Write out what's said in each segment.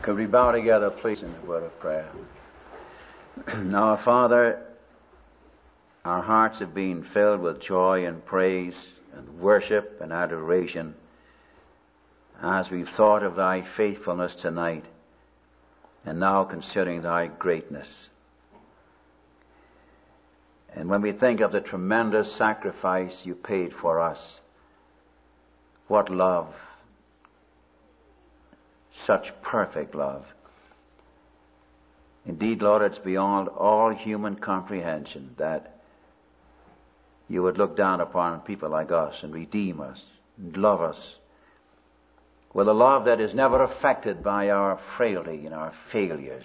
Could we bow together, please, in the word of prayer? Now, Father, our hearts have been filled with joy and praise and worship and adoration as we've thought of Thy faithfulness tonight and now considering Thy greatness. And when we think of the tremendous sacrifice You paid for us, what love! Such perfect love. Indeed, Lord, it's beyond all human comprehension that You would look down upon people like us and redeem us and love us with a love that is never affected by our frailty and our failures,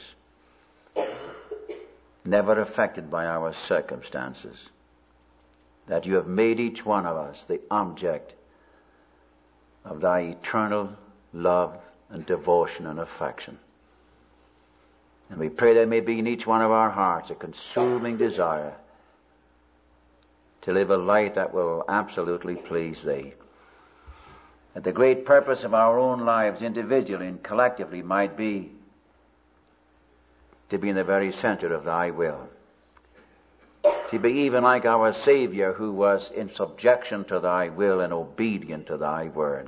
never affected by our circumstances, that You have made each one of us the object of Thy eternal love and devotion and affection. And we pray there may be in each one of our hearts a consuming desire to live a life that will absolutely please Thee. That the great purpose of our own lives individually and collectively might be to be in the very center of Thy will. To be even like our Savior, who was in subjection to Thy will and obedient to Thy word.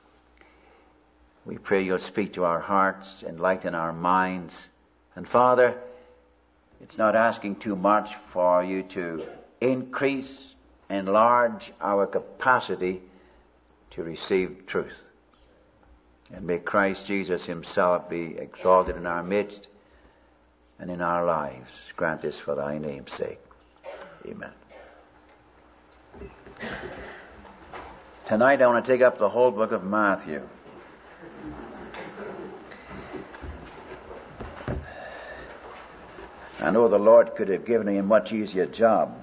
We pray You'll speak to our hearts, enlighten our minds. And Father, it's not asking too much for You to increase, enlarge our capacity to receive truth. And may Christ Jesus Himself be exalted in our midst and in our lives. Grant this for Thy name's sake. Amen. Tonight I want to take up the whole book of Matthew. I know the Lord could have given me a much easier job,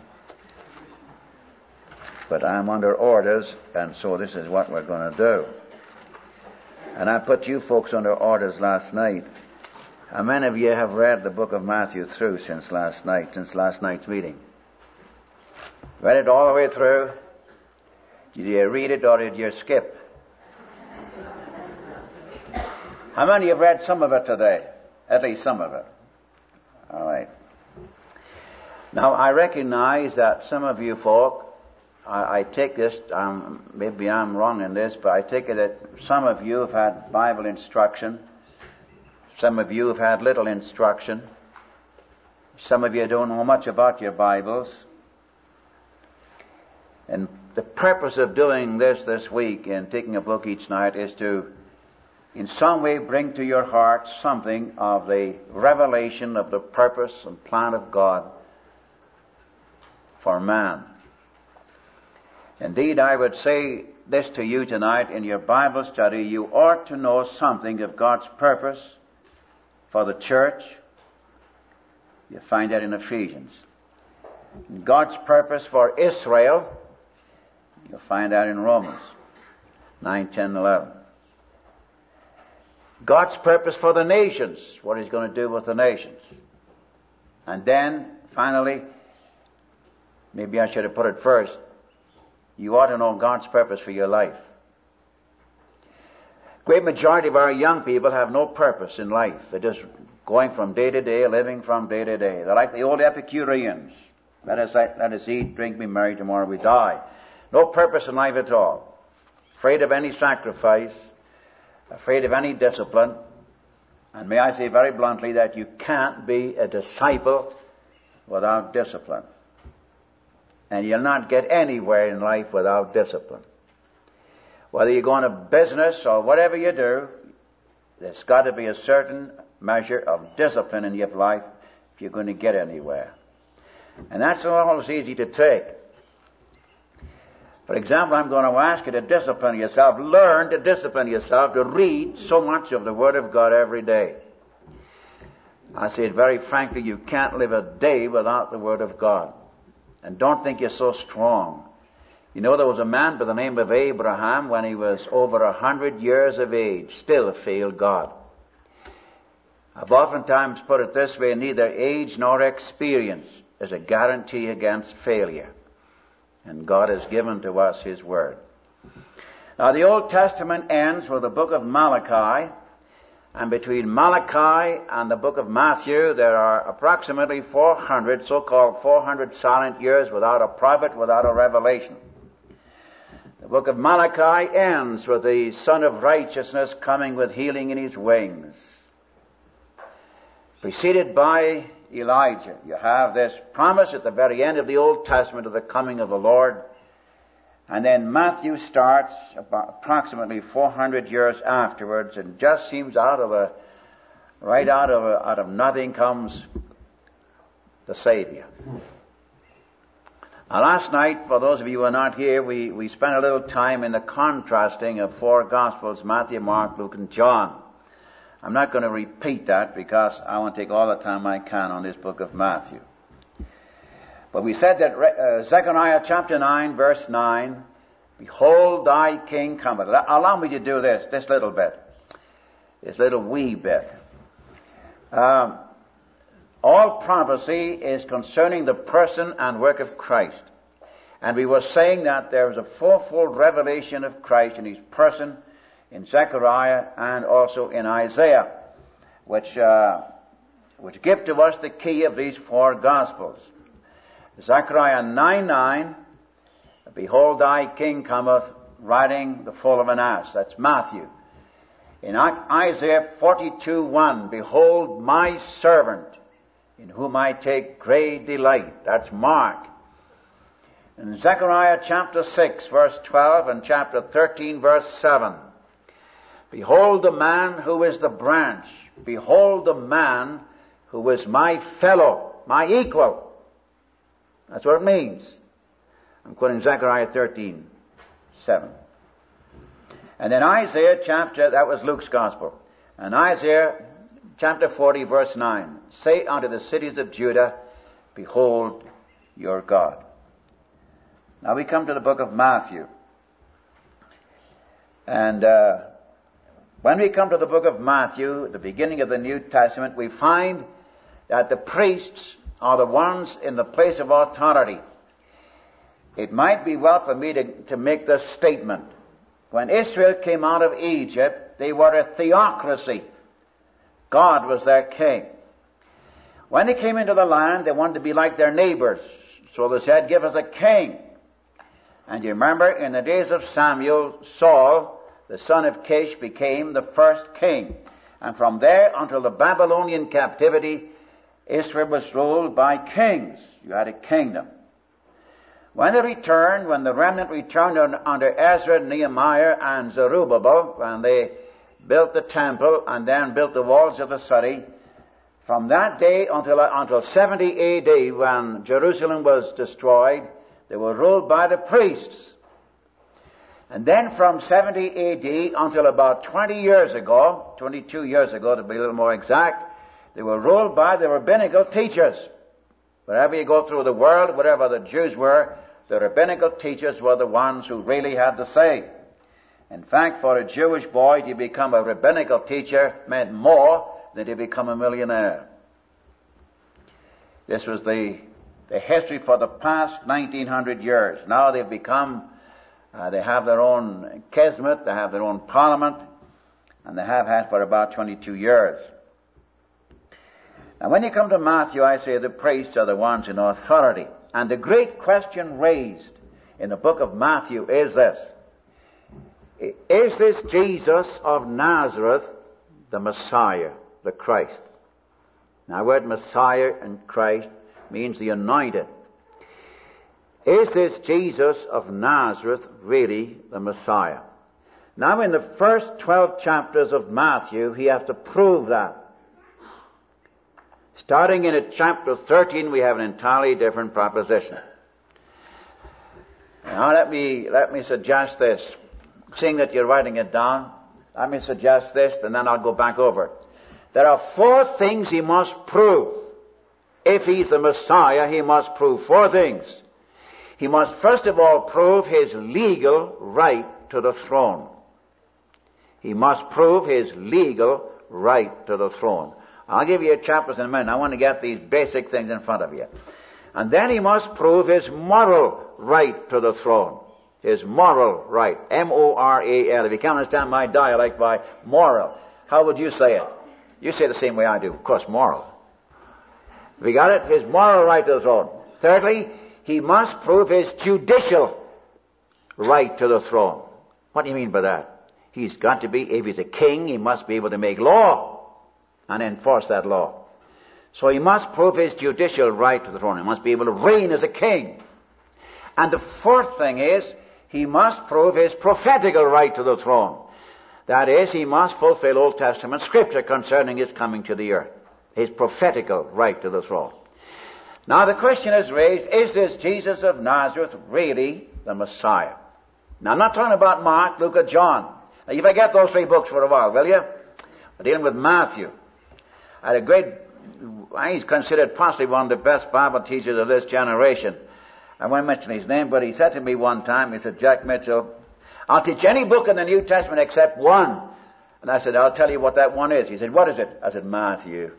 but I'm under orders, and so this is what we're going to do. And I put you folks under orders last night. How many of you have read the book of Matthew through since last night's meeting? Read it all the way through? Did you read it or did you skip? How many have read some of it today? At least some of it. All right. Now, I recognize that some of you folk, I take this, maybe I'm wrong in this, but I take it that some of you have had Bible instruction. Some of you have had little instruction. Some of you don't know much about your Bibles. And the purpose of doing this week and taking a book each night is to in some way bring to your heart something of the revelation of the purpose and plan of God for man. Indeed, I would say this to you tonight in your Bible study: you ought to know something of God's purpose for the church. You find that in Ephesians. God's purpose for Israel, you'll find that in Romans 9, 10, 11. God's purpose for the nations, what He's going to do with the nations. And then, finally, maybe I should have put it first, you ought to know God's purpose for your life. Great majority of our young people have no purpose in life. They're just going from day to day, living from day to day. They're like the old Epicureans. Let us eat, drink, be merry, tomorrow we die. No purpose in life at all. Afraid of any sacrifice, afraid of any discipline. And may I say very bluntly that you can't be a disciple without discipline. And you'll not get anywhere in life without discipline. Whether you go into business or whatever you do, there's got to be a certain measure of discipline in your life if you're going to get anywhere. And that's not always easy to take. For example, I'm going to ask you to discipline yourself. Learn to discipline yourself to read so much of the Word of God every day. I say it very frankly, you can't live a day without the Word of God. And don't think you're so strong. You know, there was a man by the name of Abraham, when he was over 100 years of age, still failed God. I've oftentimes put it this way: neither age nor experience is a guarantee against failure. And God has given to us His Word. Now, the Old Testament ends with the book of Malachi, And between Malachi and the book of Matthew, there are approximately 400, so-called 400 silent years without a prophet, without a revelation. The book of Malachi ends with the Son of Righteousness coming with healing in his wings, preceded by Elijah. You have this promise at the very end of the Old Testament of the coming of the Lord. And then Matthew starts about approximately 400 years afterwards, and just seems out of nothing comes the Savior. Now, last night, for those of you who are not here, we spent a little time in the contrasting of four Gospels, Matthew, Mark, Luke, and John. I'm not going to repeat that because I want to take all the time I can on this book of Matthew. But we said that Zechariah chapter 9, verse 9, behold thy king cometh. Allow me to do this little bit. This little wee bit. All prophecy is concerning the person and work of Christ. And we were saying that there is a fourfold revelation of Christ in his person in Zechariah and also in Isaiah, which give to us the key of these four Gospels. Zechariah 9:9, behold thy king cometh, riding the foal of an ass. That's Matthew. In Isaiah 42:1, behold my servant, in whom I take great delight. That's Mark. In Zechariah chapter 6, verse 12, and chapter 13, verse 7, behold the man who is the branch. Behold the man who is my fellow, my equal. That's what it means. I'm quoting Zechariah 13:7. And then Isaiah that was Luke's gospel. And Isaiah chapter 40, verse 9, say unto the cities of Judah, behold your God. Now we come to the book of Matthew. And when we come to the book of Matthew, the beginning of the New Testament, we find that the priests are the ones in the place of authority. It might be well for me to make this statement. When Israel came out of Egypt, they were a theocracy. God was their king. When they came into the land, they wanted to be like their neighbors. So they said, give us a king. And you remember, in the days of Samuel, Saul, the son of Kish, became the first king. And from there until the Babylonian captivity, Israel was ruled by kings. You had a kingdom. When the remnant returned under Ezra, Nehemiah, and Zerubbabel, when they built the temple and then built the walls of the city, from that day until 70 A.D., when Jerusalem was destroyed, they were ruled by the priests. And then from 70 A.D. until about 22 years ago to be a little more exact, they were ruled by the rabbinical teachers. Wherever you go through the world, wherever the Jews were, the rabbinical teachers were the ones who really had the say. In fact, for a Jewish boy to become a rabbinical teacher meant more than to become a millionaire. This was the history for the past 1900 years. Now they've become, they have their own kesmet, they have their own parliament, and they have had for about 22 years. Now when you come to Matthew, I say the priests are the ones in authority. And the great question raised in the book of Matthew is this. Is this Jesus of Nazareth the Messiah, the Christ? Now the word Messiah and Christ means the anointed. Is this Jesus of Nazareth really the Messiah? Now in the first 12 chapters of Matthew, he has to prove that. Starting in chapter 13, we have an entirely different proposition. Now let me suggest this. Seeing that you're writing it down, let me suggest this, and then I'll go back over it. There are four things he must prove. If he's the Messiah, he must prove four things. He must first of all prove his legal right to the throne. He must prove his legal right to the throne. I'll give you chapters in a minute. I want to get these basic things in front of you. And then he must prove his moral right to the throne. His moral right. M-O-R-A-L. If you can't understand my dialect by moral. How would you say it? You say it the same way I do. Of course, moral. We got it? His moral right to the throne. Thirdly, he must prove his judicial right to the throne. What do you mean by that? He's got to be, if he's a king, he must be able to make law and enforce that law. So he must prove his judicial right to the throne. He must be able to reign as a king. And the fourth thing is, he must prove his prophetical right to the throne. That is, he must fulfill Old Testament scripture concerning his coming to the earth. His prophetical right to the throne. Now the question is raised, is this Jesus of Nazareth really the Messiah? Now I'm not talking about Mark, Luke, or John. Now you forget those three books for a while, will you? We're dealing with Matthew. He's considered possibly one of the best Bible teachers of this generation. I won't mention his name, but he said to me one time, he said, Jack Mitchell, I'll teach any book in the New Testament except one. And I said, I'll tell you what that one is. He said, what is it? I said, Matthew.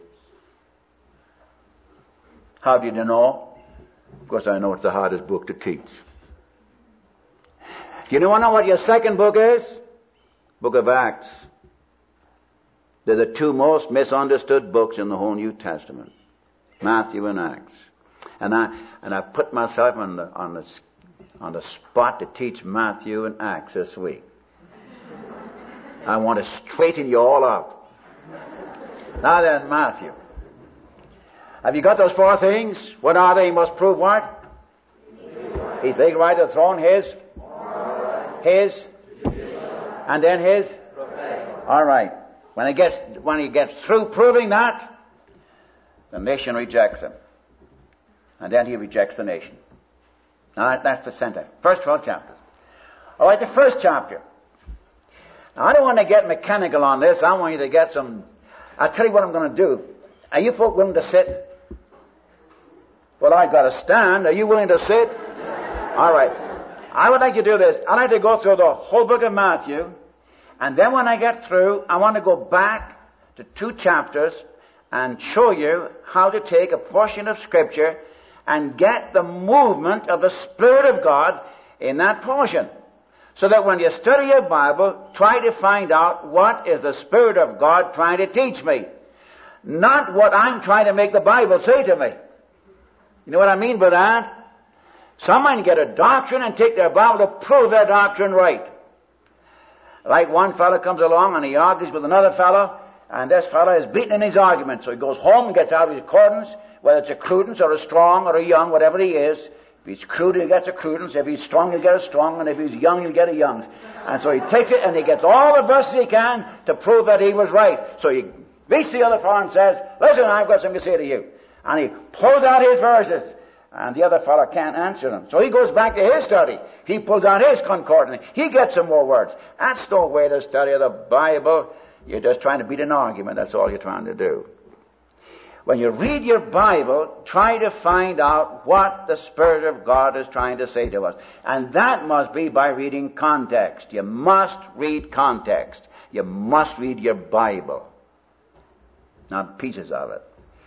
How did you know? Of course I know it's the hardest book to teach. Do you know what your second book is? Book of Acts. They're the two most misunderstood books in the whole New Testament. Matthew and Acts. And I put myself on the spot to teach Matthew and Acts this week. I want to straighten you all out. Now then, Matthew. Have you got those four things? What are they? He must prove what? His legal right to the throne, his, and then his. All right. When he gets through proving that, the nation rejects him. And then he rejects the nation. Now that's the center. First 12 chapters. All right, the first chapter. Now I don't want to get mechanical on this. I want you to get some. I'll tell you what I'm going to do. Are you folk willing to sit? Well, I've got to stand. Are you willing to sit? All right. I would like to do this. I'd like to go through the whole book of Matthew. And then when I get through, I want to go back to 2 chapters and show you how to take a portion of Scripture and get the movement of the Spirit of God in that portion. So that when you study your Bible, try to find out what is the Spirit of God trying to teach me. Not what I'm trying to make the Bible say to me. You know what I mean by that? Someone get a doctrine and take their Bible to prove their doctrine right. Like one fellow comes along and he argues with another fellow, and this fellow is beaten in his argument. So he goes home and gets out his accordance, whether it's a Crudence or a Strong or a Young, whatever he is. If he's crude, he gets a Crudence. If he's strong, he'll get a Strong. And if he's young, he'll get a Young. And so he takes it and he gets all the verses he can to prove that he was right. So he meets the other fellow and says, listen, I've got something to say to you. And he pulls out his verses. And the other fellow can't answer them. So he goes back to his study. He pulls out his concordance. He gets some more words. That's no way to study the Bible. You're just trying to beat an argument. That's all you're trying to do. When you read your Bible, try to find out what the Spirit of God is trying to say to us. And that must be by reading context. You must read context. You must read your Bible. Not pieces of it.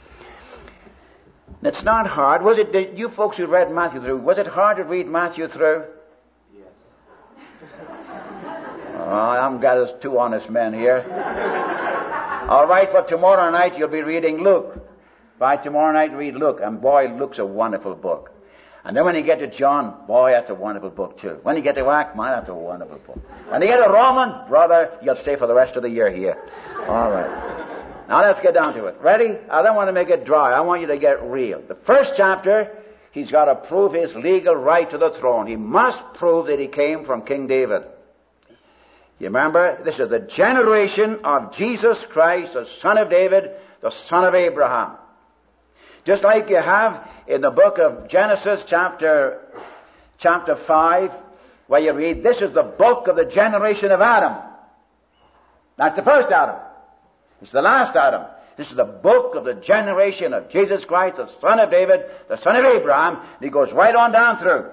It's not hard. Was it, you folks who read Matthew through, was it hard to read Matthew through? Yes. I'm glad there's 2 honest men here. All right, for tomorrow night you'll be reading Luke. By tomorrow night read Luke. And boy, Luke's a wonderful book. And then when you get to John, boy, that's a wonderful book too. When you get to Acts, man, that's a wonderful book. When you get to Romans, brother, you'll stay for the rest of the year here. All right. Now let's get down to it. Ready? I don't want to make it dry. I want you to get real. The first chapter, he's got to prove his legal right to the throne. He must prove that he came from King David. You remember? This is the generation of Jesus Christ, the son of David, the son of Abraham. Just like you have in the book of Genesis chapter 5, where you read, this is the book of the generation of Adam. That's the first Adam. It's the last Adam. This is the book of the generation of Jesus Christ, the son of David, the son of Abraham. And he goes right on down through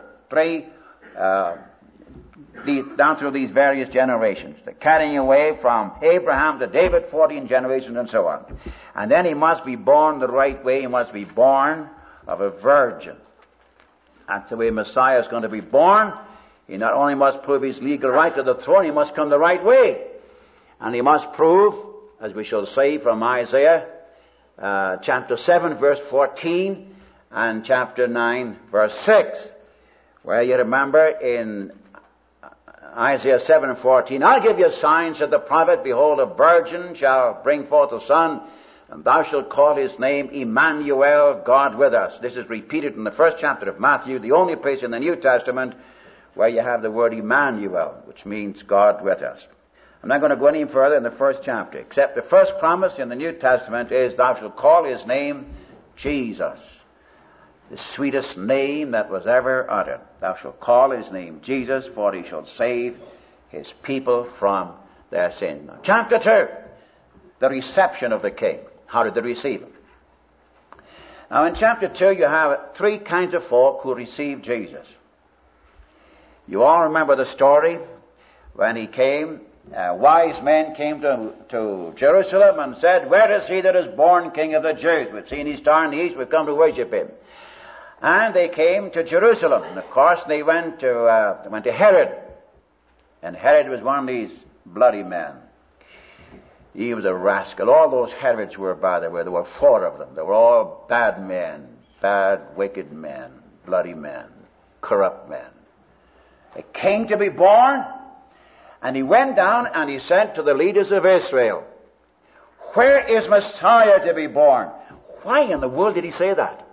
down through these various generations. The carrying away from Abraham to David, 14 generations and so on. And then he must be born the right way. He must be born of a virgin. That's the way Messiah is going to be born. He not only must prove his legal right to the throne, he must come the right way. And he must prove as we shall see from Isaiah chapter 7 verse 14 and chapter 9 verse 6, where you remember in Isaiah 7 and 14, I'll give you signs, said the prophet, behold, a virgin shall bring forth a son, and thou shalt call his name Emmanuel, God with us. This is repeated in the first chapter of Matthew, the only place in the New Testament where you have the word Emmanuel, which means God with us. I'm not going to go any further in the first chapter, except the first promise in the New Testament is, thou shalt call his name Jesus. The sweetest name that was ever uttered. Thou shalt call his name Jesus, for he shall save his people from their sin. Now, chapter 2, the reception of the king. How did they receive him? Now in chapter 2 you have three kinds of folk who received Jesus. You all remember the story when he came. Wise men came to Jerusalem and said, where is he that is born King of the Jews? We've seen his star in the east, we've come to worship him. And they came to Jerusalem. And of course they went to Herod. And Herod was one of these bloody men. He was a rascal. All those Herods were, by the way, there were 4 of them. They were all bad men, bad, wicked men, bloody men, corrupt men. A king to be born, and he went down and he said to the leaders of Israel, where is Messiah to be born? Why in the world did he say that?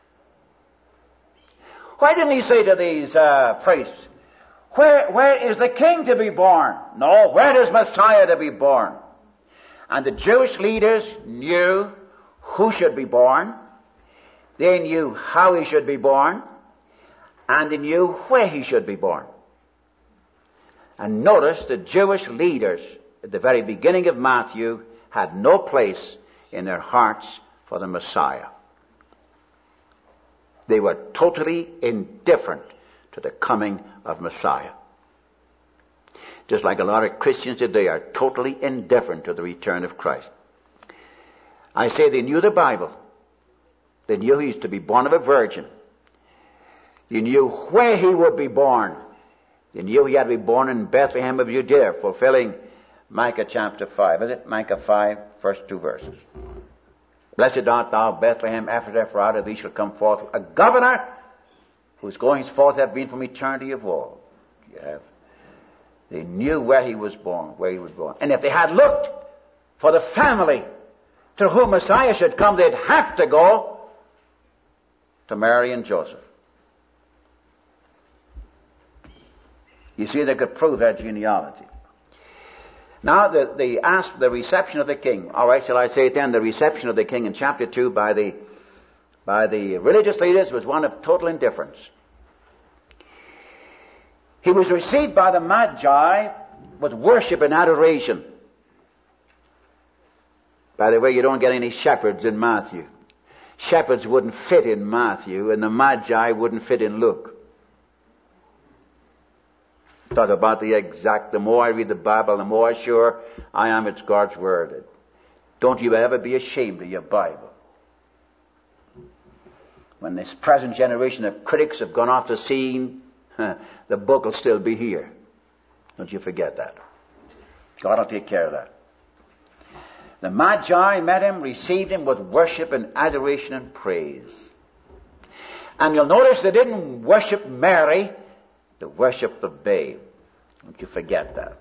Why didn't he say to these priests, where is the king to be born? No, where is Messiah to be born? And the Jewish leaders knew who should be born. They knew how he should be born. And they knew where he should be born. And notice the Jewish leaders at the very beginning of Matthew had no place in their hearts for the Messiah. They were totally indifferent to the coming of Messiah. Just like a lot of Christians today are totally indifferent to the return of Christ. I say they knew the Bible. They knew he was to be born of a virgin. They knew where he would be born. They knew he had to be born in Bethlehem of Judea, fulfilling Micah chapter 5. Is it? Micah 5, first 2 verses. Blessed art thou, Bethlehem, Ephrathah, for out of thee shall come forth a governor whose goings forth have been from eternity of old. They knew where he was born, And if they had looked for the family to whom Messiah should come, they'd have to go to Mary and Joseph. You see, they could prove their genealogy. Now, they asked the reception of the king. All right, shall I say it then? The reception of the king in chapter 2 by the religious leaders was one of total indifference. He was received by the Magi with worship and adoration. By the way, you don't get any shepherds in Matthew. Shepherds wouldn't fit in Matthew, and the Magi wouldn't fit in Luke. Talk about the more I read the Bible, the more sure I am it's God's Word. Don't you ever be ashamed of your Bible. When this present generation of critics have gone off the scene, the book will still be here. Don't you forget that. God will take care of that. The Magi met him, received him with worship and adoration and praise. And you'll notice they didn't worship Mary, they worshiped the babe. Don't you forget that.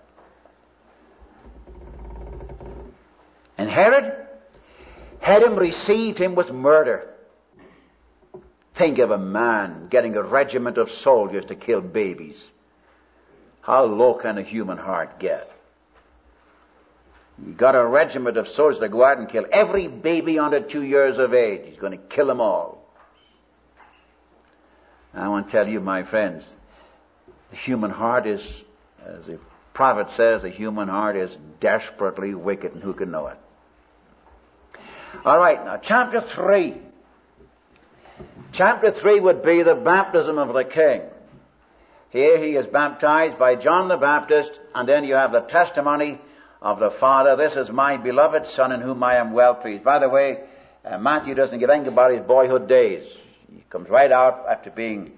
And Herod had him received him with murder. Think of a man getting a regiment of soldiers to kill babies. How low can a human heart get? You got a regiment of soldiers to go out and kill every baby under 2 years of age. He's going to kill them all. I want to tell you, my friends, the human heart is, as the prophet says, the human heart is desperately wicked, and who can know it? All right, now chapter 3. Chapter 3 would be the baptism of the king. Here he is baptized by John the Baptist, and then you have the testimony of the Father. This is my beloved Son in whom I am well pleased. By the way, Matthew doesn't give anything about his boyhood days. He comes right out after being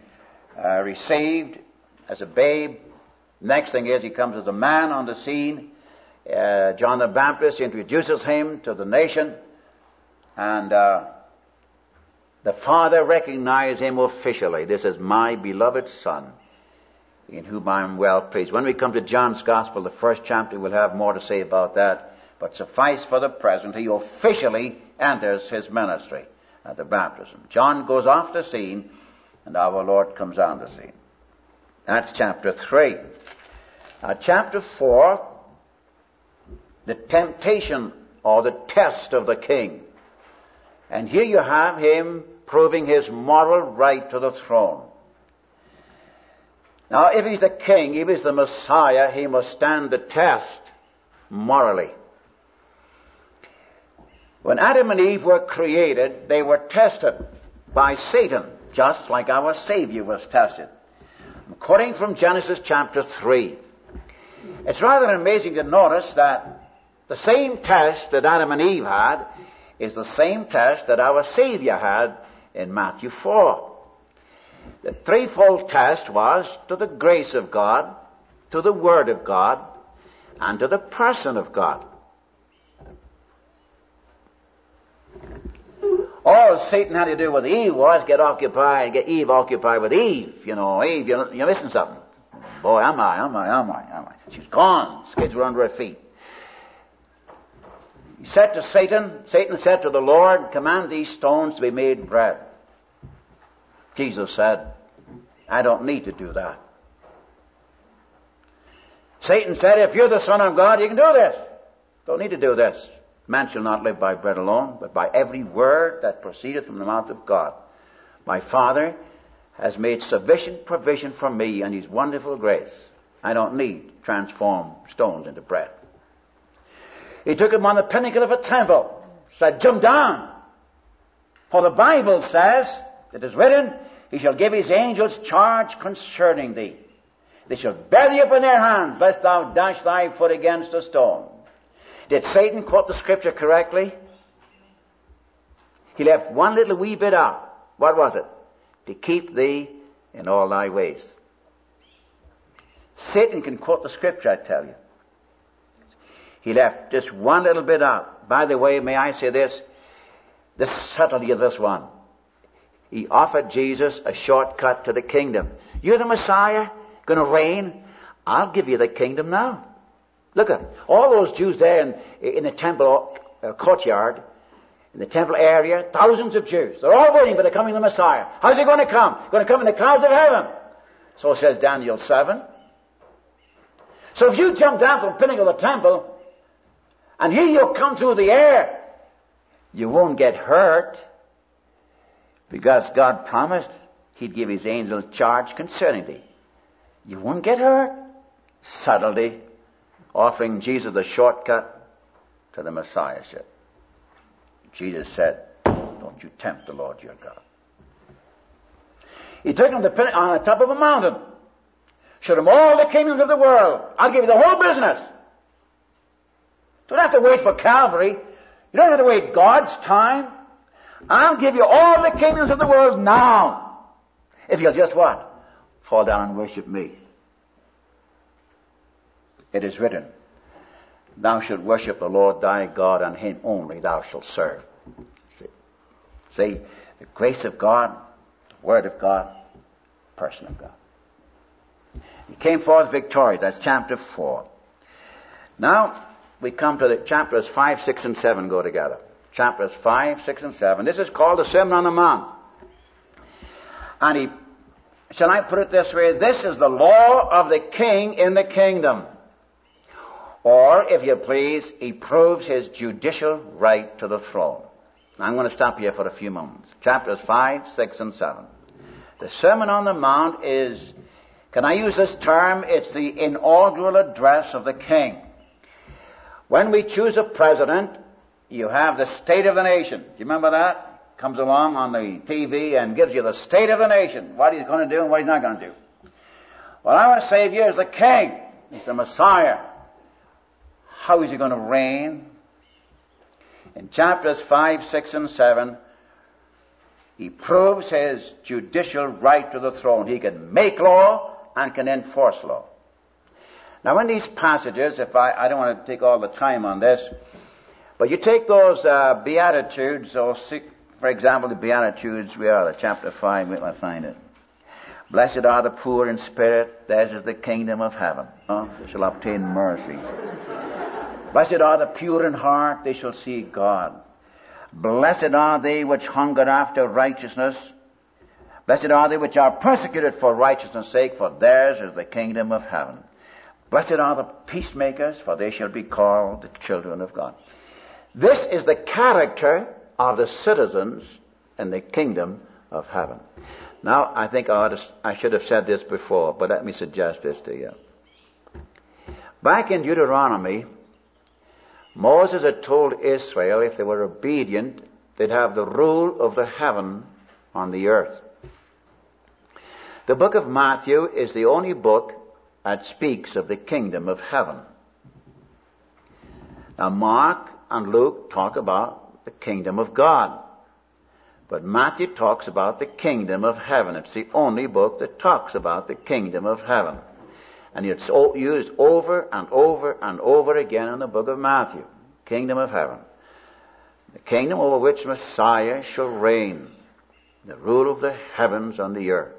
received as a babe. Next thing is he comes as a man on the scene. John the Baptist introduces him to the nation, and the Father recognized him officially. This is my beloved Son, in whom I am well pleased. When we come to John's Gospel, the first chapter, we'll have more to say about that. But suffice for the present, he officially enters his ministry at the baptism. John goes off the scene, and our Lord comes on the scene. That's chapter 3. Now, chapter 4, the temptation or the test of the king. And here you have him proving his moral right to the throne. Now, if he's the king, if he's the Messiah, he must stand the test morally. When Adam and Eve were created, they were tested by Satan, just like our Savior was tested. I'm quoting from Genesis chapter 3. It's rather amazing to notice that the same test that Adam and Eve had is the same test that our Savior had in Matthew 4. The threefold test was to the grace of God, to the Word of God, and to the person of God. All Satan had to do with Eve was get Eve occupied with Eve. You know, Eve, you're missing something. Boy, am I. She's gone. Skids were under her feet. He said to Satan said to the Lord, command these stones to be made bread. Jesus said, I don't need to do that. Satan said, if you're the Son of God, you can do this. Don't need to do this. Man shall not live by bread alone, but by every word that proceedeth from the mouth of God. My Father has made sufficient provision for me and His wonderful grace. I don't need to transform stones into bread. He took him on the pinnacle of a temple, said, jump down. For the Bible says, it is written, He shall give His angels charge concerning thee. They shall bear thee up in their hands, lest thou dash thy foot against a stone. Did Satan quote the scripture correctly? He left one little wee bit out. What was it? To keep thee in all thy ways. Satan can quote the scripture, I tell you. He left just one little bit out. By the way, may I say this? The subtlety of this one. He offered Jesus a shortcut to the kingdom. You're the Messiah, going to reign. I'll give you the kingdom now. Look at all those Jews there in the temple courtyard, in the temple area, thousands of Jews. They're all waiting for the coming of the Messiah. How's he going to come? Going to come in the clouds of heaven. So says Daniel 7. So if you jump down from the pinnacle of the temple, and here you'll come through the air, you won't get hurt, because God promised He'd give His angels charge concerning thee. You won't get hurt. Subtlety, offering Jesus a shortcut to the Messiahship. Jesus said, don't you tempt the Lord your God. He took him on the top of a mountain, showed him all the kingdoms of the world. I'll give you the whole business. Don't have to wait for Calvary. You don't have to wait God's time. I'll give you all the kingdoms of the world now. If you'll just what? Fall down and worship me. It is written, thou shalt worship the Lord thy God, and Him only thou shalt serve. See, the grace of God, the Word of God, person of God. He came forth victorious. That's chapter 4. Now, we come to the chapters 5, 6, and 7 go together. Chapters 5, 6, and 7. This is called the Sermon on the Mount. And shall I put it this way? This is the law of the king in the kingdom. Or, if you please, he proves his judicial right to the throne. Now, I'm going to stop here for a few moments. Chapters 5, 6, and 7. The Sermon on the Mount is, can I use this term? It's the inaugural address of the king. When we choose a president, you have the state of the nation. Do you remember that? Comes along on the TV and gives you the state of the nation. What he's going to do and what he's not going to do. Well, our Savior is the king. He's the Messiah. How is he going to reign? In chapters 5, 6, and 7, he proves his judicial right to the throne. He can make law and can enforce law. Now in these passages, I don't want to take all the time on this, but you take those Beatitudes, for example, the Beatitudes, chapter 5, we might find it. Blessed are the poor in spirit, theirs is the kingdom of heaven. They shall obtain mercy. Blessed are the pure in heart, they shall see God. Blessed are they which hunger after righteousness. Blessed are they which are persecuted for righteousness' sake, for theirs is the kingdom of heaven. Blessed are the peacemakers, for they shall be called the children of God. This is the character of the citizens in the kingdom of heaven. Now, I think I should have said this before, but let me suggest this to you. Back in Deuteronomy, Moses had told Israel if they were obedient, they'd have the rule of the heaven on the earth. The book of Matthew is the only book that speaks of the kingdom of heaven. Now, Mark and Luke talk about the kingdom of God. But Matthew talks about the kingdom of heaven. It's the only book that talks about the kingdom of heaven. And it's used over and over and over again in the book of Matthew. Kingdom of heaven. The kingdom over which Messiah shall reign. The rule of the heavens on the earth.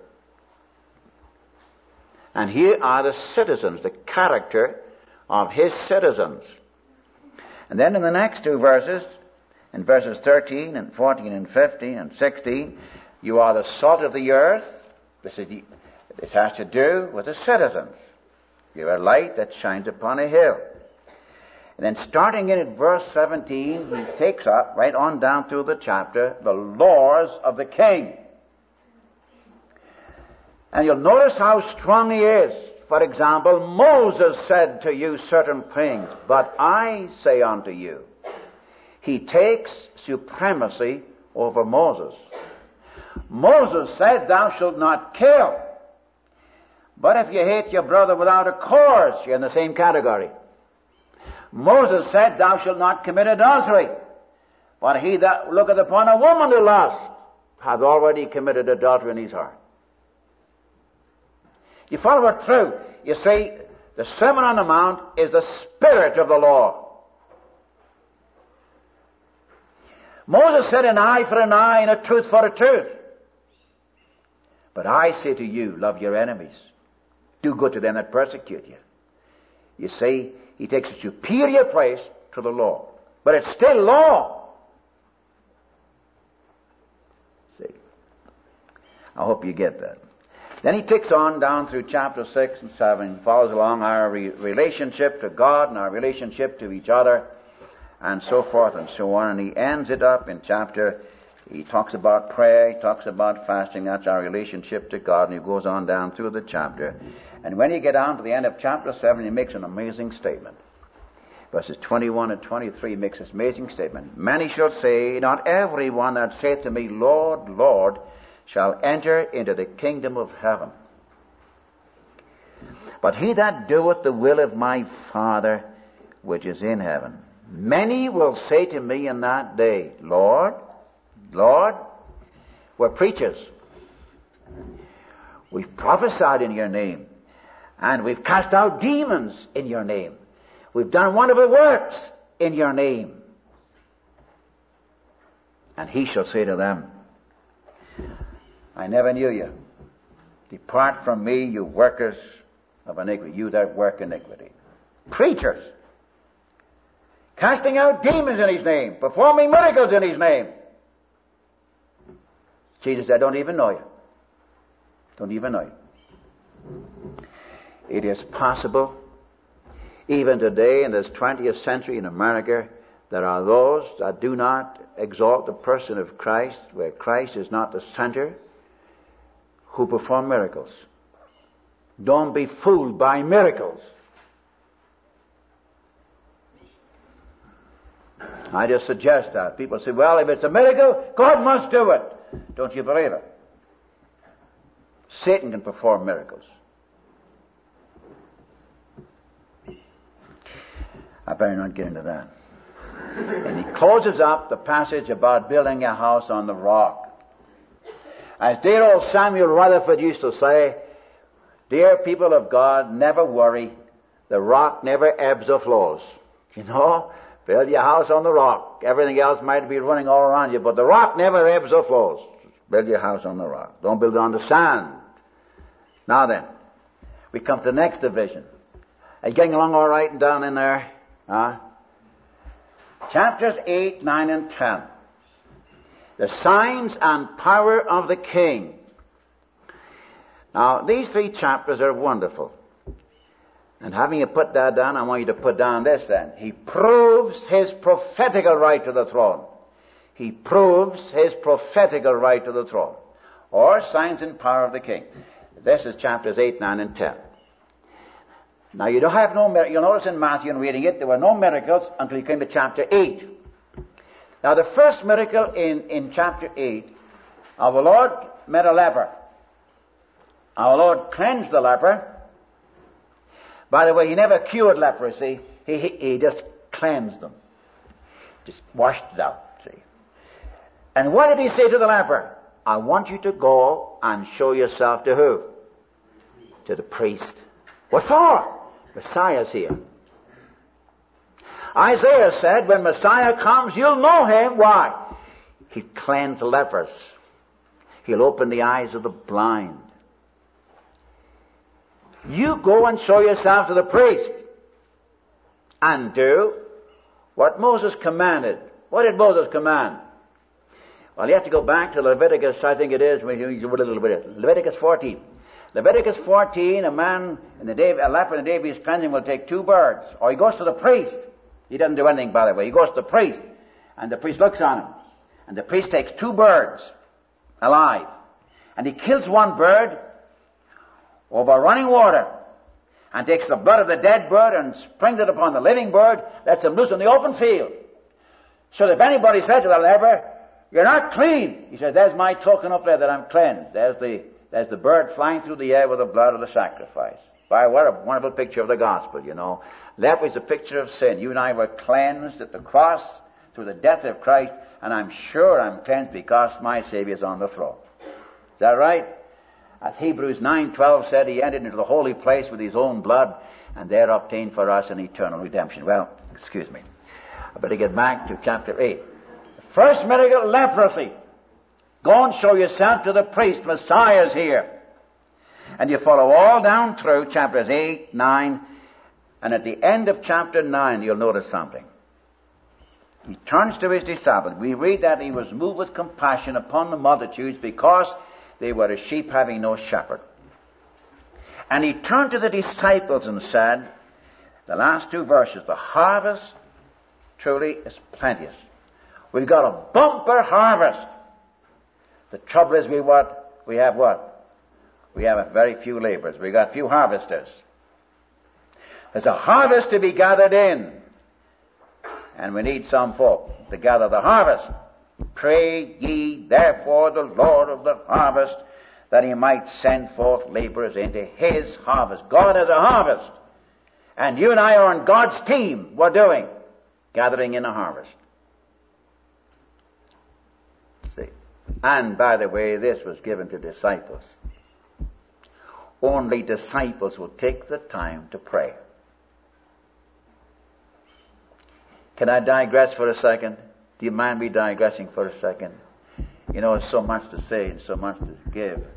And here are the citizens, the character of his citizens. And then in the next two verses, in verses 13 and 14 and 15 and 16, you are the salt of the earth. This has to do with the citizens. You are light that shines upon a hill. And then starting in at verse 17, he takes up, right on down through the chapter, the laws of the king. And you'll notice how strong he is. For example, Moses said to you certain things, but I say unto you. He takes supremacy over Moses. Moses said, thou shalt not kill. But if you hate your brother without a cause, you're in the same category. Moses said, thou shalt not commit adultery. But he that looketh upon a woman to lust hath already committed adultery in his heart. You follow it through. You see, the Sermon on the Mount is the spirit of the law. Moses said an eye for an eye and a tooth for a tooth. But I say to you, love your enemies. Do good to them that persecute you. You see, he takes a superior place to the law. But it's still law. See? I hope you get that. Then he ticks on down through chapter 6 and 7, follows along our relationship to God and our relationship to each other, and so forth and so on. And he ends it up in he talks about prayer, he talks about fasting, that's our relationship to God, and he goes on down through the chapter. And when you get down to the end of chapter 7, he makes an amazing statement. Verses 21 and 23 makes this amazing statement. Many shall say, not every one that saith to me, Lord, Lord, shall enter into the kingdom of heaven, but he that doeth the will of my Father which is in heaven. Many will say to me in that day, Lord, Lord, we're preachers. We've prophesied in your name, and we've cast out demons in your name. We've done wonderful works in your name. And he shall say to them, I never knew you. Depart from me, you workers of iniquity, you that work iniquity. Preachers. Casting out demons in his name, performing miracles in his name. Jesus said, I don't even know you. Don't even know you. It is possible, even today in this 20th century in America, there are those that do not exalt the person of Christ, where Christ is not the center, who perform miracles. Don't be fooled by miracles. I just suggest that. People say, well, if it's a miracle, God must do it. Don't you believe it? Satan can perform miracles. I better not get into that. And he closes up the passage about building a house on the rock. As dear old Samuel Rutherford used to say, dear people of God, never worry. The rock never ebbs or flows. You know, build your house on the rock. Everything else might be running all around you, but the rock never ebbs or flows. Build your house on the rock. Don't build it on the sand. Now then, we come to the next division. Are you getting along all right and down in there? Chapters 8, 9, and 10. The signs and power of the King. Now, these 3 chapters are wonderful. And having you put that down, I want you to put down this then. He proves his prophetical right to the throne. He proves his prophetical right to the throne. Or signs and power of the King. This is chapters 8, 9, and 10. Now you don't have no miracles. You'll notice in Matthew in reading it, there were no miracles until you came to chapter 8. Now the first miracle in chapter 8, our Lord met a leper. Our Lord cleansed the leper. By the way, he never cured leprosy. He just cleansed them. Just washed it out, see. And what did he say to the leper? I want you to go and show yourself to who? To the priest. What for? Messiah's here. Isaiah said, when Messiah comes, you'll know him. Why? He'll cleanse lepers. He'll open the eyes of the blind. You go and show yourself to the priest and do what Moses commanded. What did Moses command? Well, you have to go back to Leviticus, I think it is, Leviticus 14. Leviticus 14, a leper in the day of his cleansing will take 2 birds. Or he goes to the priest. He doesn't do anything, by the way. He goes to the priest, and the priest looks on him. And the priest takes 2 birds alive. And he kills one bird over running water, and takes the blood of the dead bird and springs it upon the living bird, lets him loose in the open field. So that if anybody says to the leper, you're not clean, he says, there's my token up there that I'm cleansed. There's the bird flying through the air with the blood of the sacrifice. By what a wonderful picture of the gospel, you know. Leper is a picture of sin. You and I were cleansed at the cross through the death of Christ, and I'm sure I'm cleansed because my Savior is on the throne. Is that right? As Hebrews 9:12 said, he entered into the holy place with his own blood, and there obtained for us an eternal redemption. Well, excuse me. I better get back to chapter 8. The first miracle, leprosy. Go and show yourself to the priest. Messiah's here. And you follow all down through chapters 8, 9, and at the end of chapter 9, you'll notice something. He turns to his disciples. We read that he was moved with compassion upon the multitudes because they were as sheep having no shepherd. And he turned to the disciples and said, the last 2 verses, the harvest truly is plenteous. We've got a bumper harvest. The trouble is we have what? We have very few laborers. We've got few harvesters. There's a harvest to be gathered in. And we need some folk to gather the harvest. Pray ye therefore the Lord of the harvest that he might send forth laborers into his harvest. God has a harvest. And you and I are on God's team. We're doing gathering in a harvest. See. And by the way, this was given to disciples. Only disciples will take the time to pray. Can I digress for a second? Do you mind me digressing for a second? You know, there's so much to say and so much to give.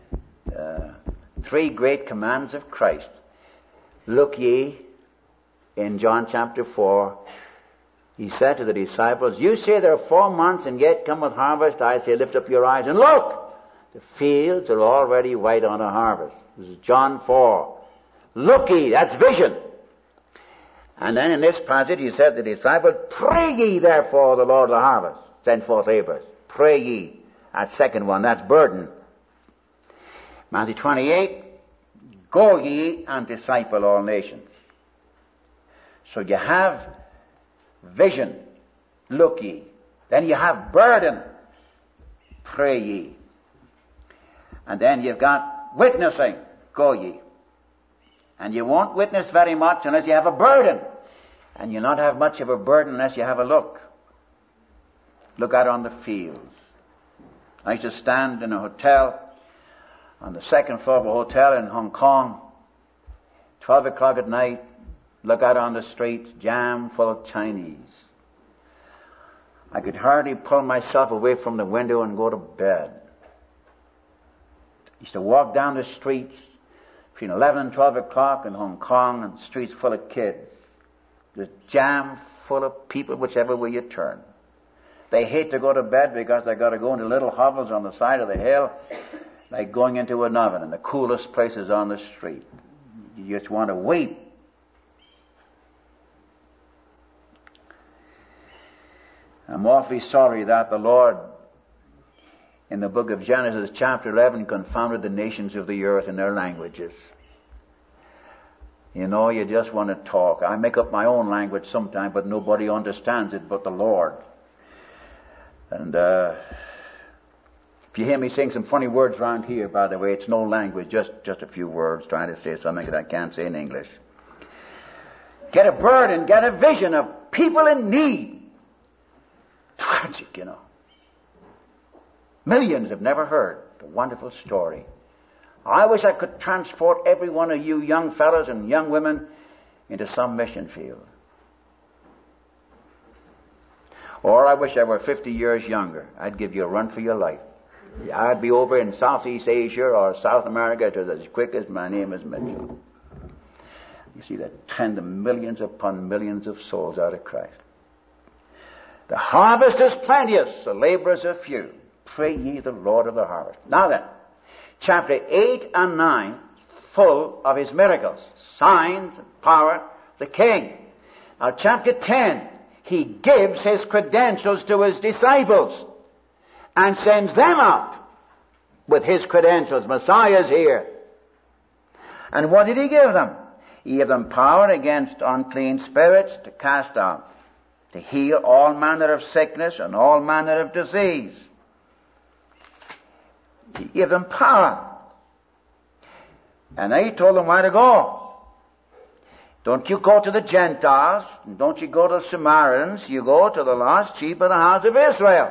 3 great commands of Christ. Look ye, in John chapter 4, he said to the disciples, you say there are 4 months and yet cometh harvest. I say lift up your eyes and look. The fields are already white on a harvest. This is John 4. Look ye, that's vision. And then in this passage he said to the disciples, pray ye therefore the Lord of the harvest, send forth laborers. Pray ye. That second one, that's burden. Matthew 28, go ye and disciple all nations. So you have vision, look ye. Then you have burden, pray ye. And then you've got witnessing, go ye. And you won't witness very much unless you have a burden. And you'll not have much of a burden unless you have a look. Look out on the fields. I used to stand in a hotel, on the 2nd floor of a hotel in Hong Kong, 12 o'clock at night, Look out on the streets, jam full of Chinese. I could hardly pull myself away from the window and go to bed. I used to walk down the streets between 11 and 12 o'clock in Hong Kong, and streets full of kids. Just jam full of people whichever way you turn. They hate to go to bed because they got to go into little hovels on the side of the hill, like going into an oven, and the coolest places on the street. You just want to weep. I'm awfully sorry that the Lord, in the book of Genesis chapter 11, confounded the nations of the earth in their languages. You know, you just want to talk. I make up my own language sometimes, but nobody understands it but the Lord. And if you hear me saying some funny words around here, by the way, it's no language, just a few words trying to say something that I can't say in English. Get a burden, get a vision of people in need. Tragic, you know. Millions have never heard the wonderful story. I wish I could transport every one of you young fellows and young women into some mission field. Or I wish I were 50 years younger. I'd give you a run for your life. I'd be over in Southeast Asia or South America just as quick as my name is Mitchell. You see that trend of millions upon millions of souls out of Christ. The harvest is plenteous, the laborers are few. Pray ye the Lord of the harvest. Now then, chapter 8 and 9, full of his miracles, signs and power, the king. Now chapter 10, he gives his credentials to his disciples and sends them out with his credentials. Messiah's here. And what did he give them? He gave them power against unclean spirits to cast out, to heal all manner of sickness and all manner of disease. He gave them power. And then he told them where to go. Don't you go to the Gentiles, and don't you go to the Samaritans, you go to the lost sheep of the house of Israel.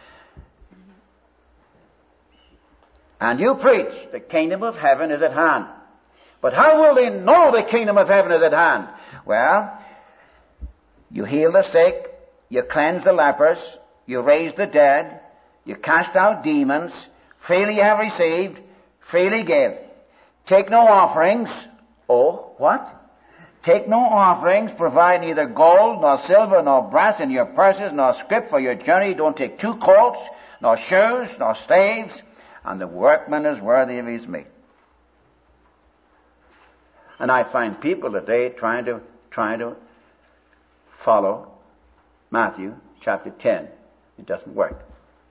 And you preach, the kingdom of heaven is at hand. But how will they know the kingdom of heaven is at hand? Well, you heal the sick, you cleanse the lepers, you raise the dead, you cast out demons, freely you have received, freely give. Take no offerings. Oh, what? Take no offerings, provide neither gold, nor silver, nor brass in your purses, nor scrip for your journey. Don't take 2 coats, nor shoes, nor staves, and the workman is worthy of his meat. And I find people today trying to follow Matthew chapter 10. It doesn't work.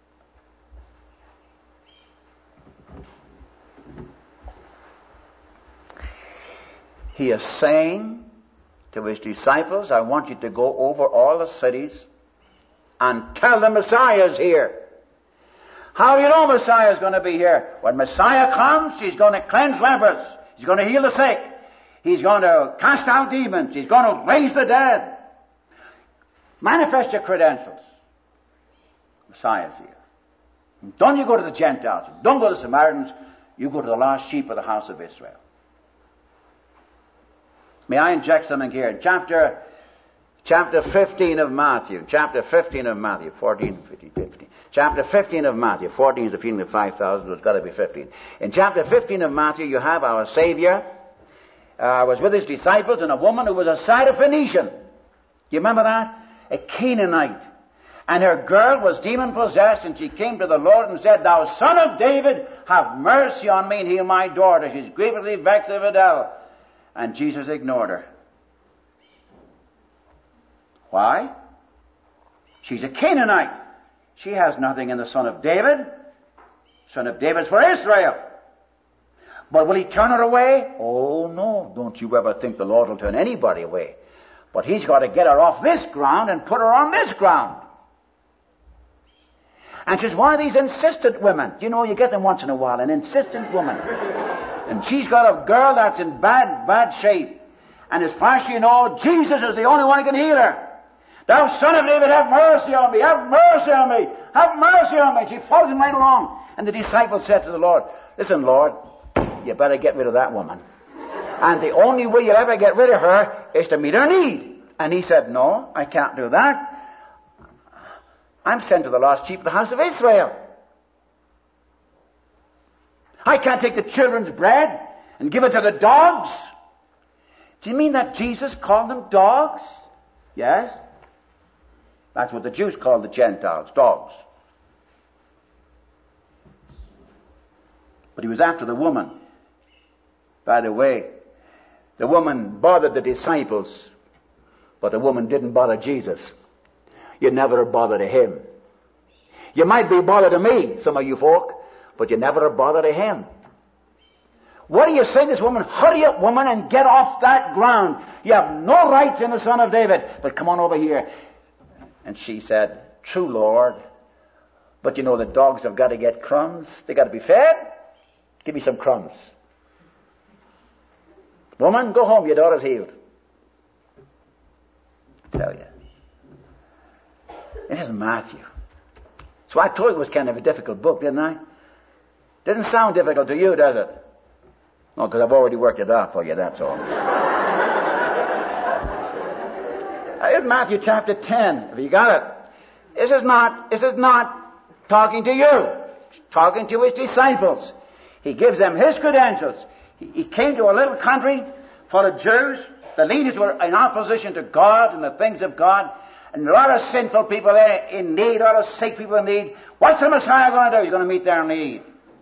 He is saying to his disciples, I want you to go over all the cities and tell them Messiah is here. How do you know Messiah is going to be here? When Messiah comes, he's going to cleanse lepers. He's going to heal the sick. He's going to cast out demons. He's going to raise the dead. Manifest your credentials. Messiah is here. Don't you go to the Gentiles. Don't go to the Samaritans. You go to the lost sheep of the house of Israel. May I inject something here? Chapter 15 of Matthew. Chapter 15 of Matthew. 14, 15. Chapter 15 of Matthew. 14 is the feeding of 5,000, so it's got to be 15. In chapter 15 of Matthew, you have our Savior was with his disciples and a woman who was a Syrophoenician. Do you remember that? A Canaanite. And her girl was demon-possessed, and she came to the Lord and said, Thou son of David, have mercy on me and heal my daughter. She's grievously vexed of a devil. And Jesus ignored her. Why? She's a Canaanite. She has nothing in the Son of David. Son of David's for Israel. But will he turn her away? Oh, no. Don't you ever think the Lord will turn anybody away. But he's got to get her off this ground and put her on this ground. And she's one of these insistent women. You know, you get them once in a while, an insistent woman. And she's got a girl that's in bad shape. And as far as she knows, Jesus is the only one who can heal her. Thou son of David, have mercy on me, have mercy on me, have mercy on me. She follows him right along. And the disciples said to the Lord, Listen, Lord, you better get rid of that woman. And the only way you'll ever get rid of her is to meet her need. And he said, no, I can't do that. I'm sent to the lost sheep of the house of Israel. I can't take the children's bread and give it to the dogs. Do you mean that Jesus called them dogs? Yes. That's what the Jews called the Gentiles, dogs. But he was after the woman. By the way, the woman bothered the disciples, but the woman didn't bother Jesus. You never are bothered to him. You might be bothered to me, some of you folk, but you never are bothered to him. What do you say to this woman? Hurry up, woman, and get off that ground. You have no rights in the Son of David, but come on over here. And she said, true, Lord, but you know the dogs have got to get crumbs. They got to be fed. Give me some crumbs. Woman, go home, your daughter's healed. I tell you. This is Matthew. So I told you it was kind of a difficult book, didn't I? Doesn't sound difficult to you, does it? No, because I've already worked it out for you, that's all. Here's Matthew chapter 10, if you got it. This is not talking to you. It's talking to his disciples. He gives them his credentials. He came to a little country full of Jews. The leaders were in opposition to God and the things of God. And a lot of sinful people there in need, a lot of sick people in need. What's the Messiah going to do? He's going to meet their need.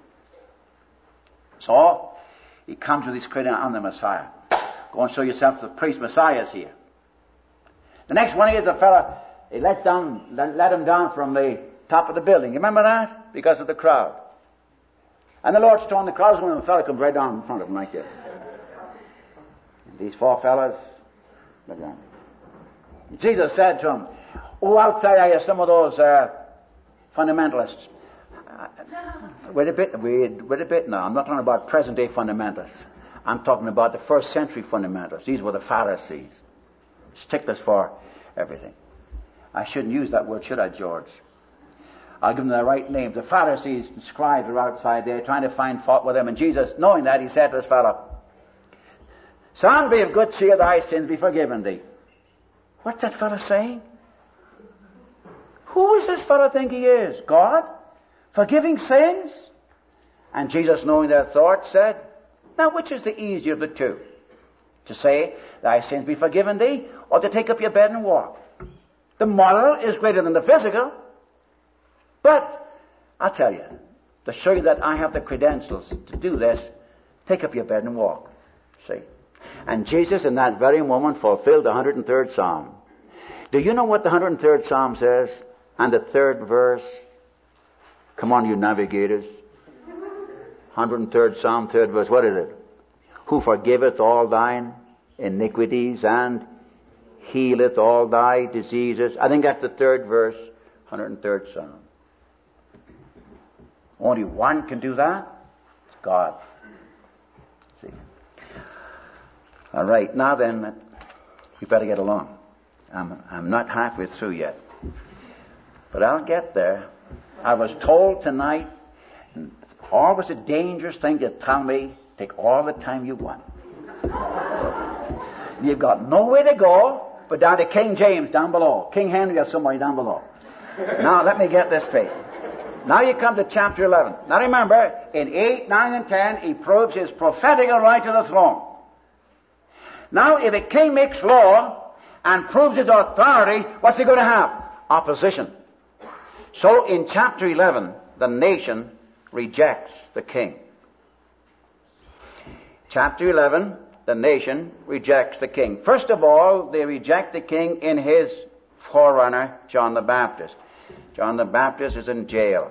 So, he comes with his credentials on the Messiah. Go and show yourself the priest. Messiah is here. The next one is a fella, he let him down from the top of the building. You remember that? Because of the crowd. And the Lord's torn the crowd, and the fella comes right down in front of him like this. And these four fellas, look down. Jesus said to him, oh, outside I hear some of those fundamentalists. Wait a bit now. I'm not talking about present-day fundamentalists. I'm talking about the first century fundamentalists. These were the Pharisees. Sticklers for everything. I shouldn't use that word, should I, George? I'll give them the right name. The Pharisees and scribes were outside there trying to find fault with them. And Jesus, knowing that, he said to this fellow, son, be of good cheer, thy sins be forgiven thee. What's that fellow saying? Who does this fellow think he is? God? Forgiving sins? And Jesus, knowing their thoughts, said, now which is the easier of the two? To say, thy sins be forgiven thee, or to take up your bed and walk? The moral is greater than the physical. But, I'll tell you, to show you that I have the credentials to do this, take up your bed and walk. See? And Jesus in that very moment fulfilled the 103rd Psalm. Do you know what the 103rd Psalm says? And the 3rd verse? Come on, you navigators. 103rd Psalm, 3rd verse. What is it? Who forgiveth all thine iniquities and healeth all thy diseases. I think that's the 3rd verse, 103rd Psalm. Only one can do that. It's God. See. All right, now then, we better get along. I'm not halfway through yet. But I'll get there. I was told tonight, and it's always a dangerous thing to tell me, take all the time you want. So, you've got nowhere to go but down to King James down below. King Henry or somewhere down below. Now, let me get this straight. Now you come to chapter 11. Now remember, in 8, 9, and 10, he proves his prophetical right to the throne. Now, if a king makes law and proves his authority, what's he going to have? Opposition. So, in chapter 11, the nation rejects the king. Chapter 11, the nation rejects the king. First of all, they reject the king in his forerunner, John the Baptist. John the Baptist is in jail.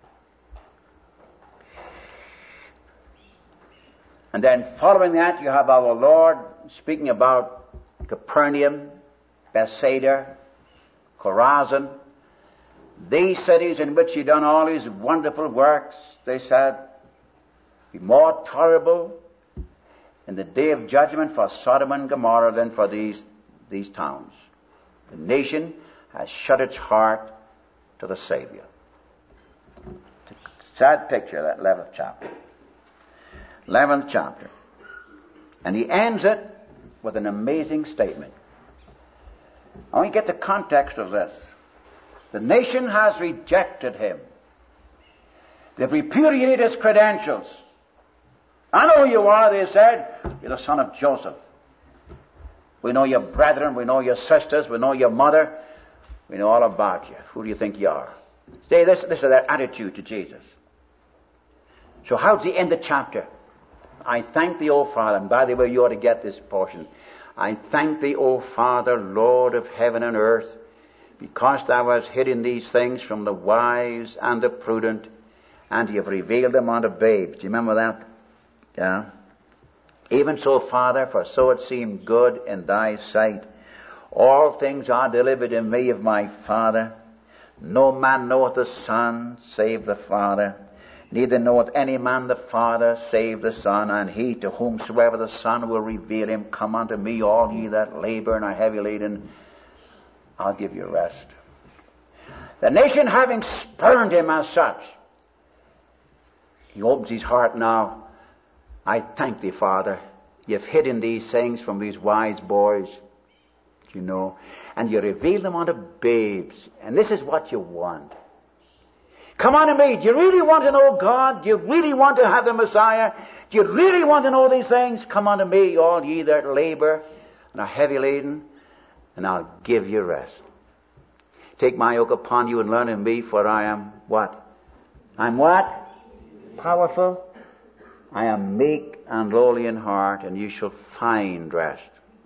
And then following that, you have our Lord speaking about Capernaum, Bethsaida, Chorazin, these cities in which he done all his wonderful works. They said, be more tolerable in the day of judgment for Sodom and Gomorrah than for these towns. The nation has shut its heart to the Savior. It's a sad picture, that 11th chapter. 11th chapter. And he ends it with an amazing statement. I want you to get the context of this. The nation has rejected him. They've repudiated his credentials. I know who you are, they said. You're the son of Joseph. We know your brethren, we know your sisters, we know your mother. We know all about you. Who do you think you are? See, this is their attitude to Jesus. So how does he end the chapter? I thank thee, O Father, and by the way, you ought to get this portion. I thank thee, O Father, Lord of heaven and earth, because thou hast hidden these things from the wise and the prudent, and you have revealed them unto babes. Do you remember that? Yeah. Even so, Father, for so it seemed good in thy sight. All things are delivered in me of my Father. No man knoweth the Son, save the Father. Neither knoweth any man the Father, save the Son. And he to whomsoever the Son will reveal him, come unto me, all ye that labor and are heavy laden. I'll give you rest. The nation having spurned him as such, he opens his heart now. I thank thee, Father. You've hidden these things from these wise boys, you know, and you reveal them unto babes. And this is what you want. Come on to me. Do you really want to know God? Do you really want to have the Messiah? Do you really want to know these things? Come unto me, all ye that labor and are heavy laden, and I'll give you rest. Take my yoke upon you and learn of me, for I am what? I'm what? Powerful. I am meek and lowly in heart, and you shall find rest.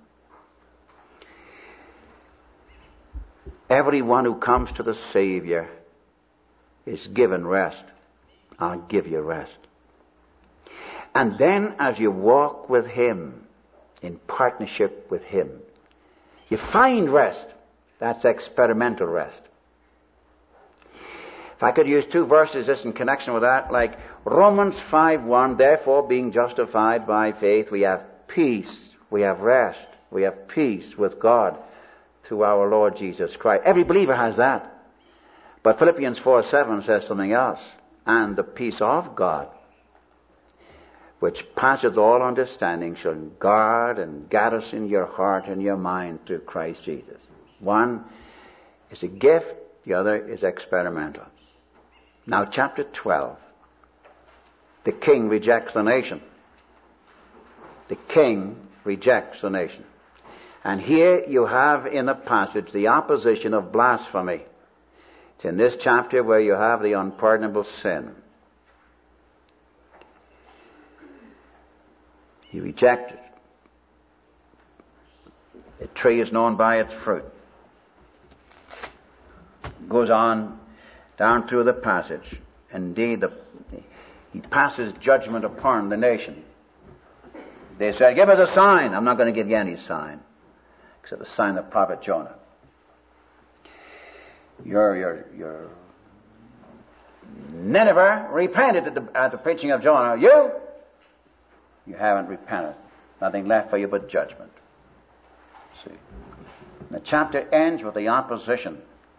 Everyone who comes to the Savior is given rest. I'll give you rest. And then as you walk with Him, in partnership with Him, you find rest. That's experimental rest. If I could use two verses just in connection with that, like Romans 5:1, therefore being justified by faith, we have peace, we have rest, we have peace with God through our Lord Jesus Christ. Every believer has that. But Philippians 4:7 says something else. And the peace of God, which passeth all understanding, shall guard and garrison your heart and your mind through Christ Jesus. One is a gift, the other is experimental. Now chapter 12. The king rejects the nation. The king rejects the nation. And here you have in the passage the opposition of blasphemy. It's in this chapter where you have the unpardonable sin. He rejects it. A tree is known by its fruit. Goes on down through the passage. Indeed, he passes judgment upon the nation. They said, give us a sign. I'm not going to give you any sign, except the sign of the prophet Jonah. Your Nineveh repented at the preaching of Jonah. You haven't repented. Nothing left for you but judgment. See, the chapter ends with the opposition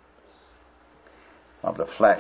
of the flesh.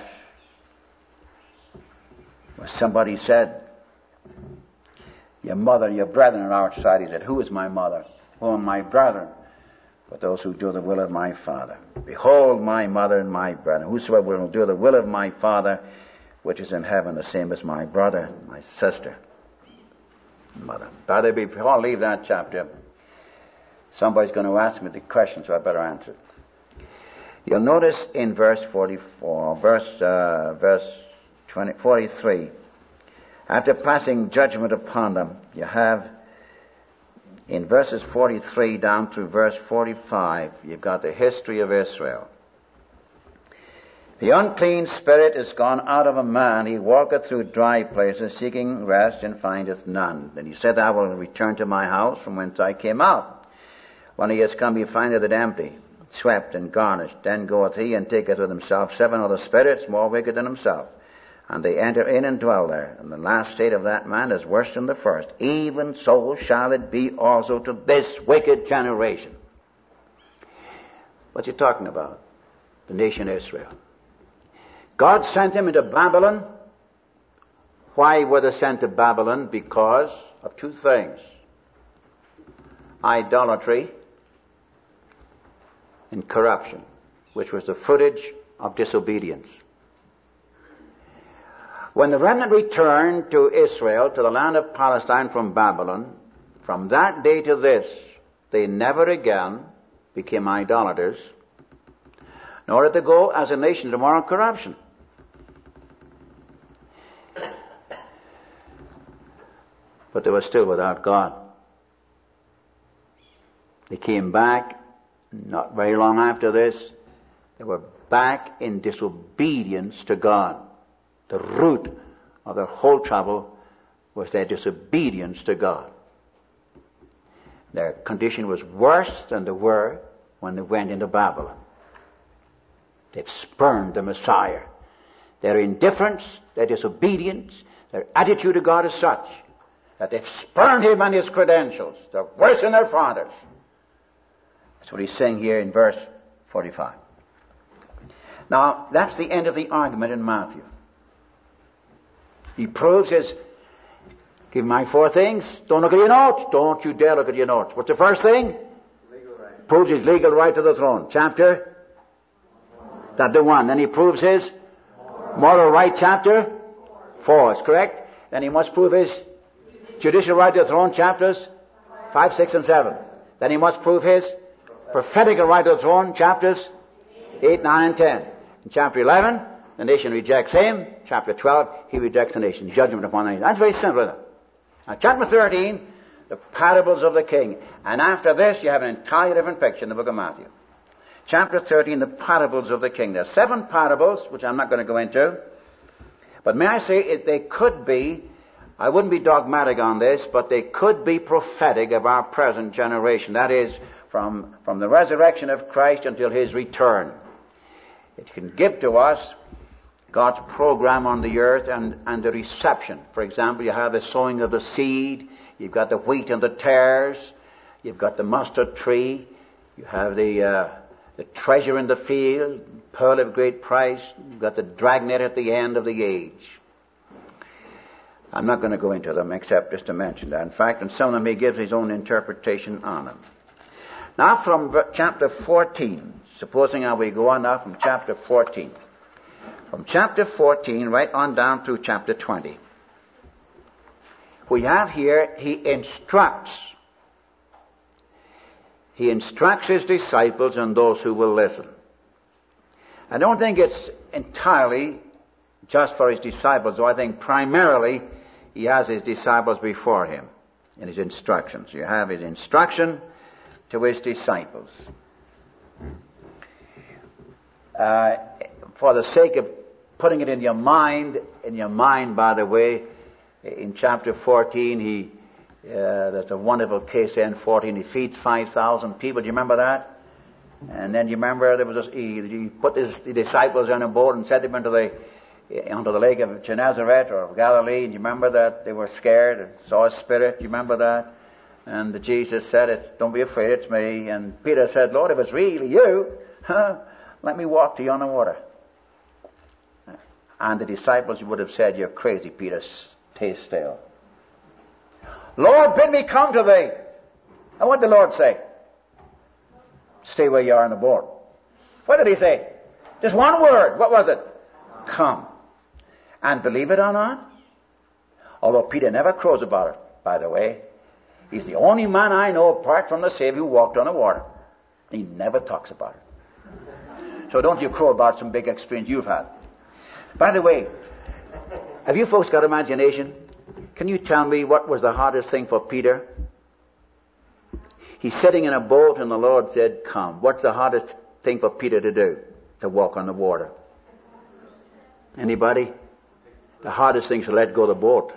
Where somebody said, your mother and your brethren are outside. He said, who is my mother? Who are my brethren? But those who do the will of my Father. Behold my mother and my brethren. Whosoever will do the will of my Father, which is in heaven, the same as my brother, my sister, mother. Brother, before I leave that chapter, somebody's going to ask me the question, so I better answer it. You'll notice in verse 44, verse 43, after passing judgment upon them, you have in verses 43 down through verse 45, you've got the history of Israel. The unclean spirit is gone out of a man. He walketh through dry places, seeking rest, and findeth none. Then he said, I will return to my house from whence I came out. When he is come, he findeth it empty, swept and garnished. Then goeth he and taketh with himself 7 other spirits more wicked than himself. And they enter in and dwell there. And the last state of that man is worse than the first. Even so shall it be also to this wicked generation. What you talking about? The nation Israel. God sent them into Babylon. Why were they sent to Babylon? Because of two things. idolatry and corruption, which was the footage of disobedience. When the remnant returned to Israel, to the land of Palestine from Babylon, from that day to this, they never again became idolaters, nor did they go as a nation to moral corruption. But they were still without God. They came back, not very long after this, they were back in disobedience to God. The root of their whole trouble was their disobedience to God. Their condition was worse than they were when they went into Babylon. They've spurned the Messiah. Their indifference, their disobedience, their attitude to God is such that they've spurned him and his credentials. They're worse than their fathers. That's what he's saying here in verse 45. Now, that's the end of the argument in Matthew. He proves his, give my 4 things. Don't look at your notes. Don't you dare look at your notes. What's the first thing? Legal right. Proves his legal right to the throne. Chapter? Chapter 1. Then he proves his moral right. Chapter 4. Is correct. Then he must prove his judicial right to the throne. Chapters 5, 6, and 7. Then he must prove his prophetical right to the throne. Chapters 8, 9, and 10. In chapter 11, the nation rejects him. Chapter 12, he rejects the nation. Judgment upon the nation. That's very simple, isn't it? Now, chapter 13, the parables of the king. And after this, you have an entirely different picture in the book of Matthew. Chapter 13, the parables of the king. There are 7 parables, which I'm not going to go into. But may I say, they could be, I wouldn't be dogmatic on this, but they could be prophetic of our present generation. That is, from the resurrection of Christ until his return. It can give to us God's program on the earth and the reception. For example, you have the sowing of the seed, you've got the wheat and the tares, you've got the mustard tree, you have the treasure in the field, pearl of great price, you've got the dragnet at the end of the age. I'm not going to go into them except just to mention that. In fact, in some of them he gives his own interpretation on them. Now from chapter 14, supposing how we go on now from chapter 14. From chapter 14 right on down through chapter 20. We have here, he instructs his disciples and those who will listen. I don't think it's entirely just for his disciples, though I think primarily he has his disciples before him in his instructions. You have his instruction to his disciples. For the sake of putting it in your mind, by the way, in chapter 14, there's a wonderful case in 14, he feeds 5,000 people. Do you remember that? And then you remember there was he put his disciples on a boat and set them onto the lake of Gennesaret or Galilee. Do you remember that they were scared and saw a spirit? Do you remember that? And Jesus said, don't be afraid, it's me. And Peter said, Lord, if it's really you, let me walk to you on the water. And the disciples would have said, you're crazy, Peter, stay still. Lord, bid me come to thee. And what did the Lord say? Stay where you are in the boat. What did he say? Just one word. What was it? Come. And believe it or not, although Peter never crows about it, by the way, he's the only man I know apart from the Savior who walked on the water. He never talks about it. So don't you crow about some big experience you've had. By the way, have you folks got imagination? Can you tell me what was the hardest thing for Peter? He's sitting in a boat and the Lord said, come. What's the hardest thing for Peter to do? To walk on the water. Anybody? The hardest thing is to let go of the boat.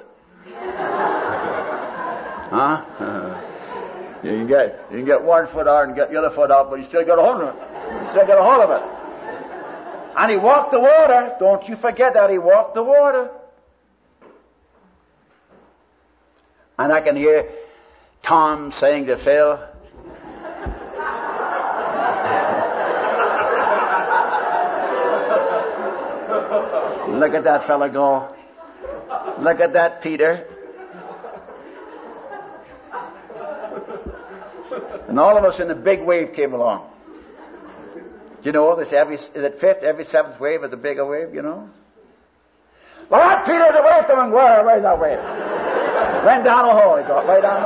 Huh? You can get one foot out and get the other foot out, but you still got a hold of it. You still got a hold of it. And he walked the water. Don't you forget that. He walked the water. And I can hear Tom saying to Phil, look at that fella go. Look at that Peter. And all of a sudden a big wave came along. You know, this every seventh wave is a bigger wave, you know. Lord, Peter, there's a wave coming. Where's that wave? Went down the hole, he got way down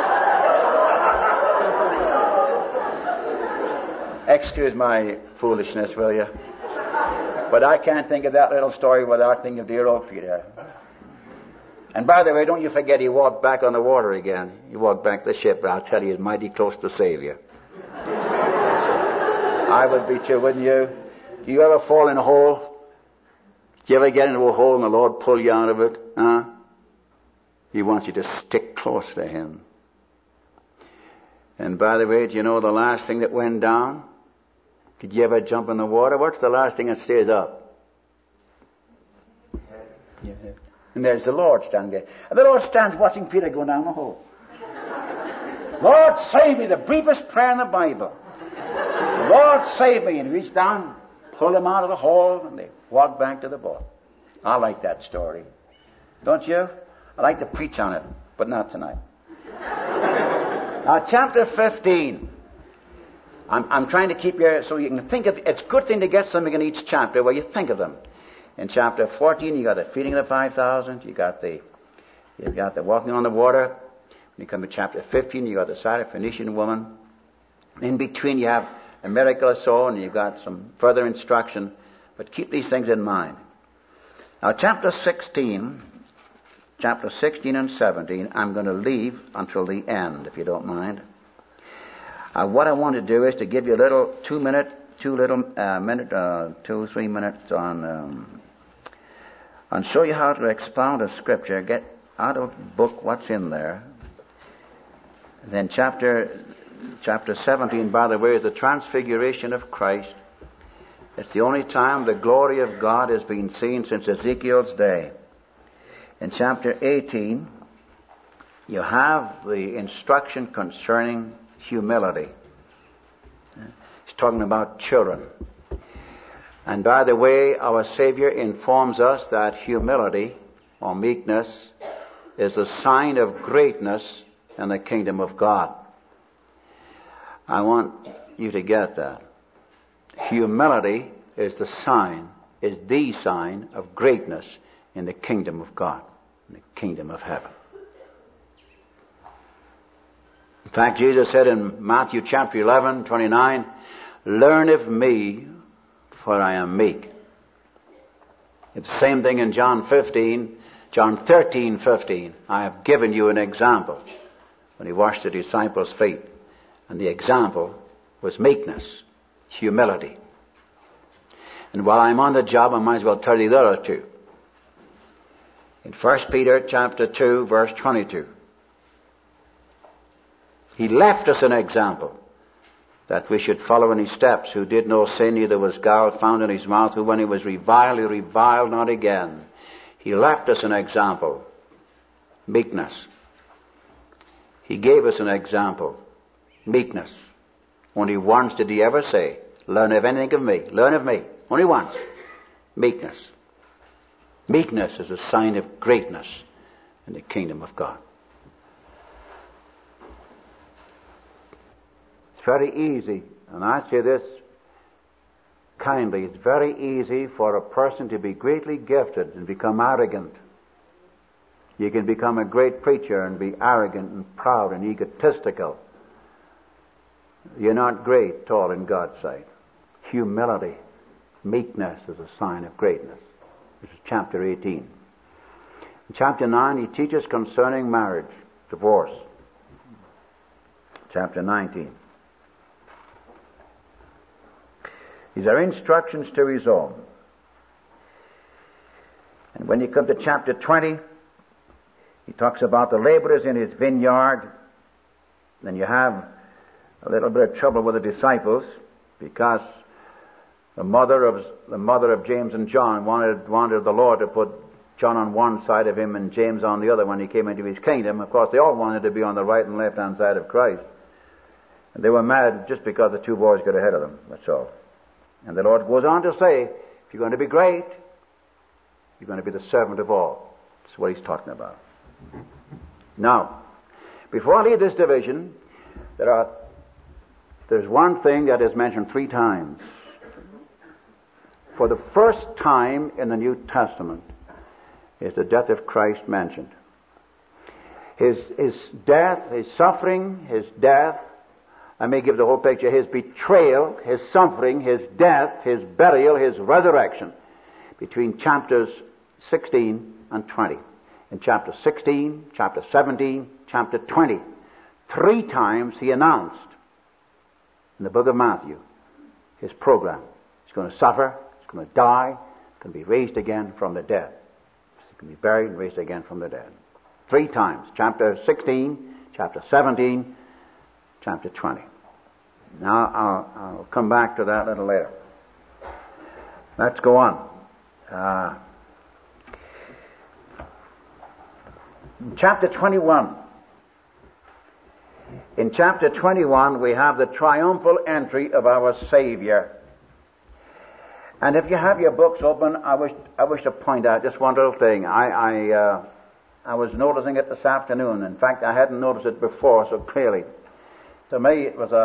the hole. Excuse my foolishness, will you? But I can't think of that little story without thinking of dear old Peter. And by the way, don't you forget he walked back on the water again. He walked back the ship, but I'll tell you, he's mighty close to Savior. I would be too, wouldn't you? Do you ever fall in a hole? Do you ever get into a hole and the Lord pull you out of it? Huh? He wants you to stick close to Him. And by the way, do you know the last thing that went down? Did you ever jump in the water? What's the last thing that stays up? Yeah. And there's the Lord standing there. And the Lord stands watching Peter go down the hole. Lord, save me, the briefest prayer in the Bible. Lord, save me. And he reached down, pulled him out of the hole, and they walked back to the boat. I like that story. Don't you? I like to preach on it, but not tonight. Now, chapter 15. I'm trying to keep you so you can think of, it's a good thing to get something in each chapter where you think of them. In chapter 14, you got the feeding of the 5,000, you've got the walking on the water. When you come to chapter 15, you got the Syrophoenician woman. In between, you have a miracle or so, and you've got some further instruction. But keep these things in mind. Now, chapter 16 and 17, I'm going to leave until the end, if you don't mind. What I want to do is to give you a little 3 minutes on show you how to expound a scripture, get out of a book what's in there. And then chapter 17, by the way, is the transfiguration of Christ. It's the only time the glory of God has been seen since Ezekiel's day. In chapter 18, you have the instruction concerning humility. He's talking about children. And by the way, our Savior informs us that humility or meekness is a sign of greatness in the kingdom of God. I want you to get that. Humility is the sign of greatness in the kingdom of God, in the kingdom of heaven. In fact, Jesus said in Matthew chapter 11:29, "Learn of me, for I am meek." It's the same thing in John 13:15. "I have given you an example," when he washed the disciples' feet. And the example was meekness, humility. And while I'm on the job, I might as well tell you the other two. In 1 Peter chapter 2, verse 22. He left us an example that we should follow in his steps, who did no sin, neither was gall found in his mouth, who when he was reviled, he reviled not again. He left us an example, meekness. He gave us an example, meekness. Only once did he ever say, "Learn of anything of me, learn of me." Only once. Meekness. Meekness is a sign of greatness in the kingdom of God. It's very easy, and I say this kindly, it's very easy for a person to be greatly gifted and become arrogant. You can become a great preacher and be arrogant and proud and egotistical. You're not great at all in God's sight. Humility, meekness is a sign of greatness. This is chapter 18. In chapter 9, he teaches concerning marriage, divorce. Chapter 19. These are instructions to his own. And when you come to chapter 20, he talks about the laborers in his vineyard. Then you have a little bit of trouble with the disciples because the mother of James and John wanted the Lord to put John on one side of him and James on the other when he came into his kingdom. Of course, they all wanted to be on the right and left-hand side of Christ. And they were mad just because the two boys got ahead of them. That's all. And the Lord goes on to say, if you're going to be great, you're going to be the servant of all. That's what he's talking about. Now, before I leave this division, there are there's one thing that is mentioned 3 times. For the first time in the New Testament is the death of Christ mentioned. His death, his suffering, his death. I may give the whole picture. His betrayal, his suffering, his death, his burial, his resurrection. Between chapters 16 and 20. In chapter 16, chapter 17, chapter 20. 3 times he announced in the book of Matthew his program. He's going to suffer, he's going to die, he's going to be raised again from the dead. He's going to be buried and raised again from the dead. 3 times. Chapter 16, chapter 17, chapter 20. Now I'll come back to that a little later. Let's go on. Chapter 21. In chapter 21 we have the triumphal entry of our Savior. And if you have your books open, I wish to point out just one little thing. I was noticing it this afternoon. In fact, I hadn't noticed it before so clearly. To me, it was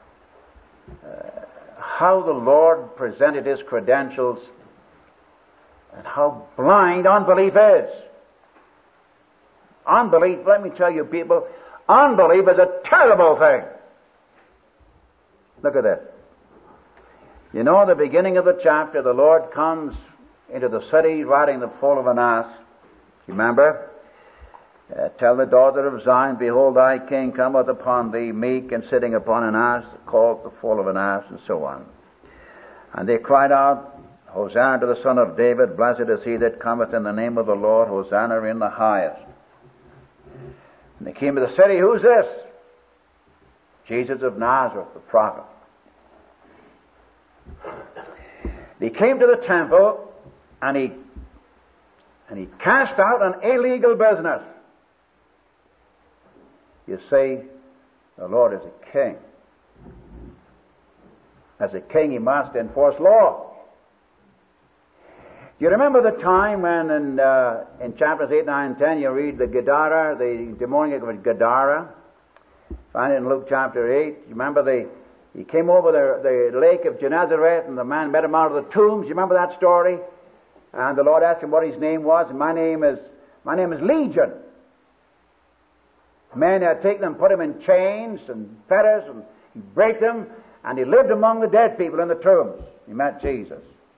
how the Lord presented His credentials and how blind unbelief is. Unbelief, let me tell you people, unbelief is a terrible thing. Look at this. You know, at the beginning of the chapter, the Lord comes into the city riding the foal of an ass. You remember? Tell the daughter of Zion, behold, thy king cometh upon thee, meek and sitting upon an ass, called the foal of an ass, and so on. And they cried out, Hosanna to the Son of David, blessed is he that cometh in the name of the Lord, Hosanna in the highest. And they came to the city, who's this? Jesus of Nazareth, the prophet. He came to the temple and he cast out an illegal business. You see, the Lord is a king. As a king, he must enforce law. Do you remember the time when in chapters 8, 9, and 10 you read the Gadara, the demoniac of Gadara? Find it in Luke chapter 8. You remember he came over the lake of Gennesaret and the man met him out of the tombs. You remember that story? And the Lord asked him what his name was. And my name is Legion. Men had taken him, put him in chains and fetters, and he break them, and he lived among the dead people in the tombs. He met Jesus.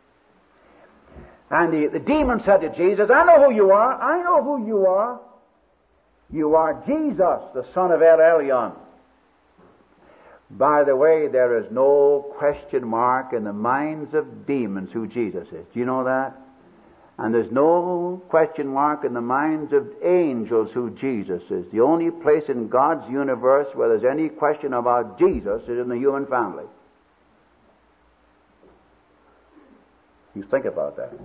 And the demon said to Jesus, I know who you are. I know who you are. You are Jesus, the son of El Elyon. By the way, there is no question mark in the minds of demons who Jesus is. Do you know that? And there's no question mark in the minds of angels who Jesus is. The only place in God's universe where there's any question about Jesus is in the human family. You think about that.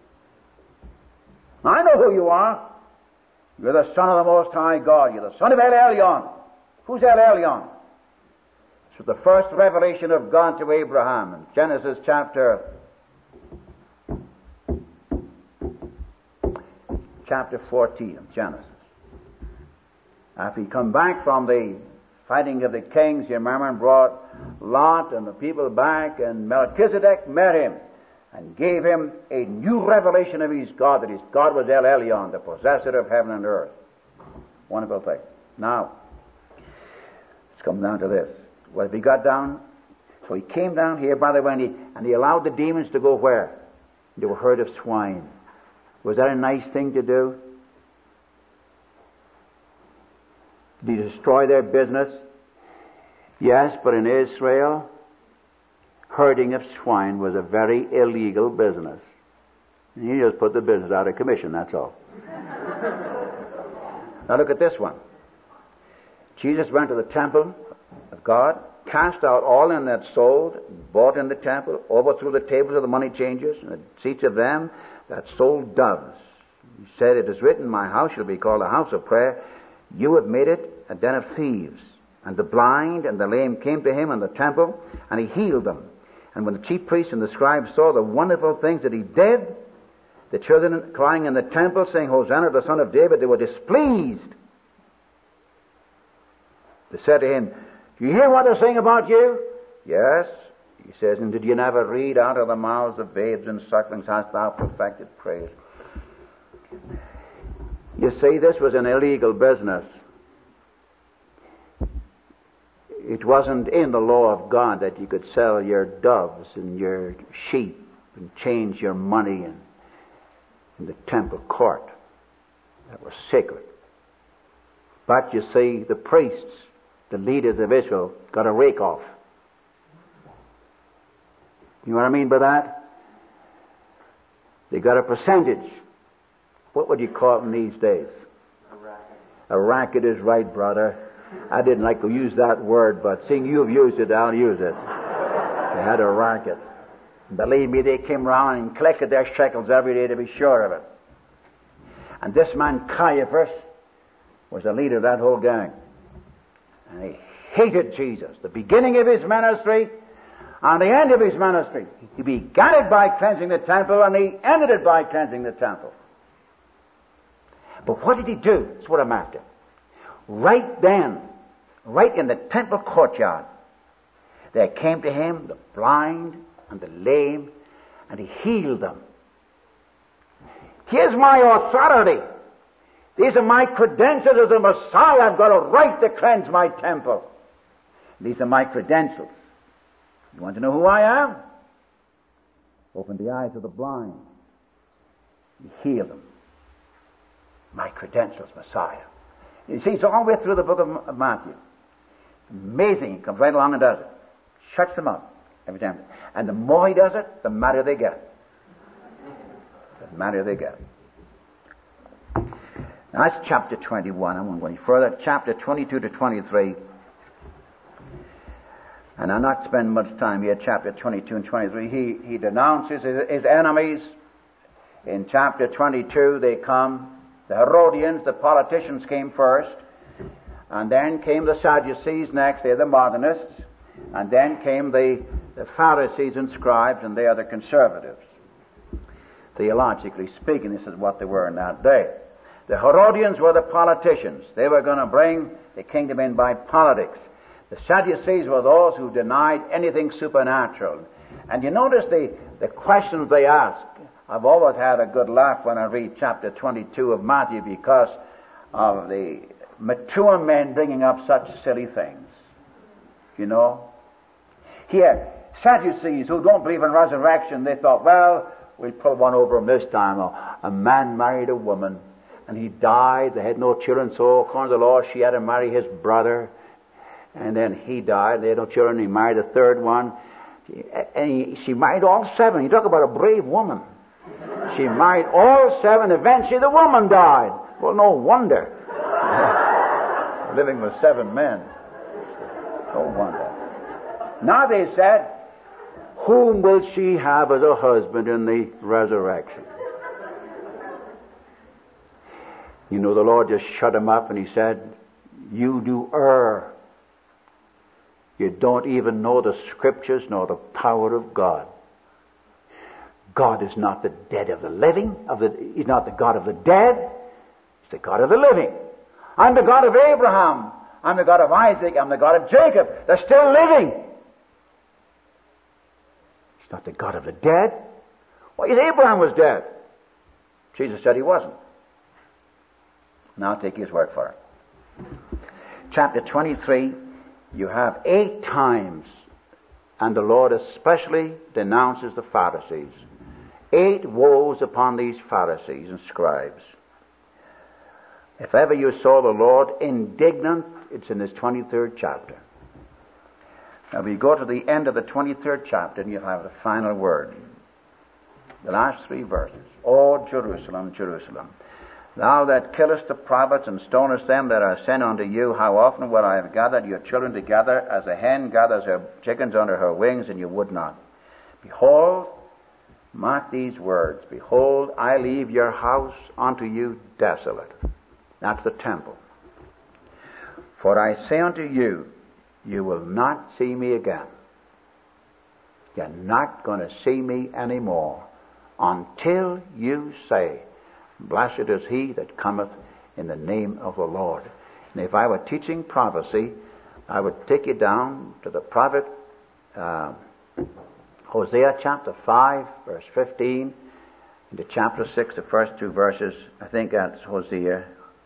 I know who you are. You're the Son of the Most High God. You're the Son of El Elyon. Who's El Elyon? It's the first revelation of God to Abraham in Genesis chapter 14 of Genesis. After he come back from the fighting of the kings, you remember, and brought Lot and the people back, and Melchizedek met him and gave him a new revelation of his God, that his God was El Elyon, the possessor of heaven and earth. Wonderful thing. Now, let's come down to this. Well, if he got down, so he came down here, by the way, and he allowed the demons to go where? Into a herd of swine. Was that a nice thing to do? Did he destroy their business? Yes, but in Israel, herding of swine was a very illegal business. And he just put the business out of commission, that's all. Now look at this one. Jesus went to the temple of God, cast out all in that sold, bought in the temple, overthrew the tables of the money changers, and the seats of them that sold doves. He said, it is written, my house shall be called a house of prayer. You have made it a den of thieves. And the blind and the lame came to him in the temple, and he healed them. And when the chief priests and the scribes saw the wonderful things that he did, the children crying in the temple, saying, Hosanna to the Son of David, they were displeased. They said to him, do you hear what they're saying about you? Yes, he says, and did you never read, out of the mouths of babes and sucklings hast thou perfected praise? You see, this was an illegal business. It wasn't in the law of God that you could sell your doves and your sheep and change your money in the temple court. That was sacred. But you see, the priests, the leaders of Israel, got a rake off. You know what I mean by that? They got a percentage. What would you call it in these days? A racket. A racket is right, brother. I didn't like to use that word, but seeing you've used it, I'll use it. They had a racket. Believe me, they came round and collected their shekels every day to be sure of it. And this man Caiaphas was the leader of that whole gang. And he hated Jesus. The beginning of his ministry and the end of his ministry. He began it by cleansing the temple and he ended it by cleansing the temple. But what did he do? That's what I'm after. Right then, right in the temple courtyard, there came to him the blind and the lame, and he healed them. Here's my authority. These are my credentials as a Messiah. I've got a right to cleanse my temple. These are my credentials. You want to know who I am? Open the eyes of the blind. He healed them. My credentials, Messiah. You see, it's all the way through the book of Matthew. Amazing. He comes right along and does it. Shuts them up every time. And the more he does it, the madder they get. The madder they get. Now, that's chapter 21. I won't go any further. Chapter 22 to 23. And I'll not spend much time here. Chapter 22 and 23. He denounces his enemies. In chapter 22, they come. The Herodians, the politicians, came first, and then came the Sadducees next. They're the modernists, and then came the Pharisees and scribes, and they are the conservatives. Theologically speaking, this is what they were in that day. The Herodians were the politicians. They were going to bring the kingdom in by politics. The Sadducees were those who denied anything supernatural. And you notice the questions they asked. I've always had a good laugh when I read chapter 22 of Matthew because of the mature men bringing up such silly things. You know? Here, Sadducees who don't believe in resurrection, they thought, well, we'll pull one over them this time. A man married a woman and he died. They had no children, so according to the law, she had to marry his brother. And then he died. They had no children. He married a third one. And she married all seven. You talk about a brave woman. She married all seven. Eventually the woman died. Well, no wonder. Living with seven men. No wonder. Now they said, whom will she have as a husband in the resurrection? You know, the Lord just shut him up and he said, you do err. You don't even know the Scriptures nor the power of God. God is not the dead of the living. He's not the God of the dead. He's the God of the living. I'm the God of Abraham. I'm the God of Isaac. I'm the God of Jacob. They're still living. He's not the God of the dead. Why, Abraham was dead. Jesus said he wasn't. Now I'll take his word for it. Chapter 23, you have 8 times, and the Lord especially denounces the Pharisees. 8 woes upon these Pharisees and scribes. If ever you saw the Lord indignant, it's in this 23rd chapter. Now we go to the end of the 23rd chapter and you have the final word. The last 3 verses. O Jerusalem, Jerusalem, thou that killest the prophets and stonest them that are sent unto you, how often would I have gathered your children together as a hen gathers her chickens under her wings, and you would not. Behold, mark these words, behold, I leave your house unto you desolate. That's the temple. For I say unto you, you will not see me again. You're not going to see me anymore until you say, blessed is he that cometh in the name of the Lord. And if I were teaching prophecy, I would take you down to the prophet Hosea chapter 5, verse 15, into chapter 6, the first two verses. I think that's Hosea.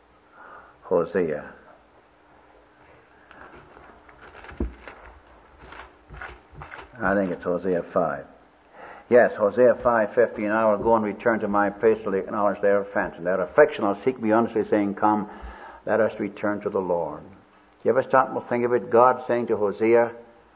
I think it's Hosea 5. Yes, Hosea 5:15. I will go and return to my place till they acknowledge their offense, and their affliction will seek me earnestly, saying, Come, let us return to the Lord. You ever stop and think of it? God saying to Hosea,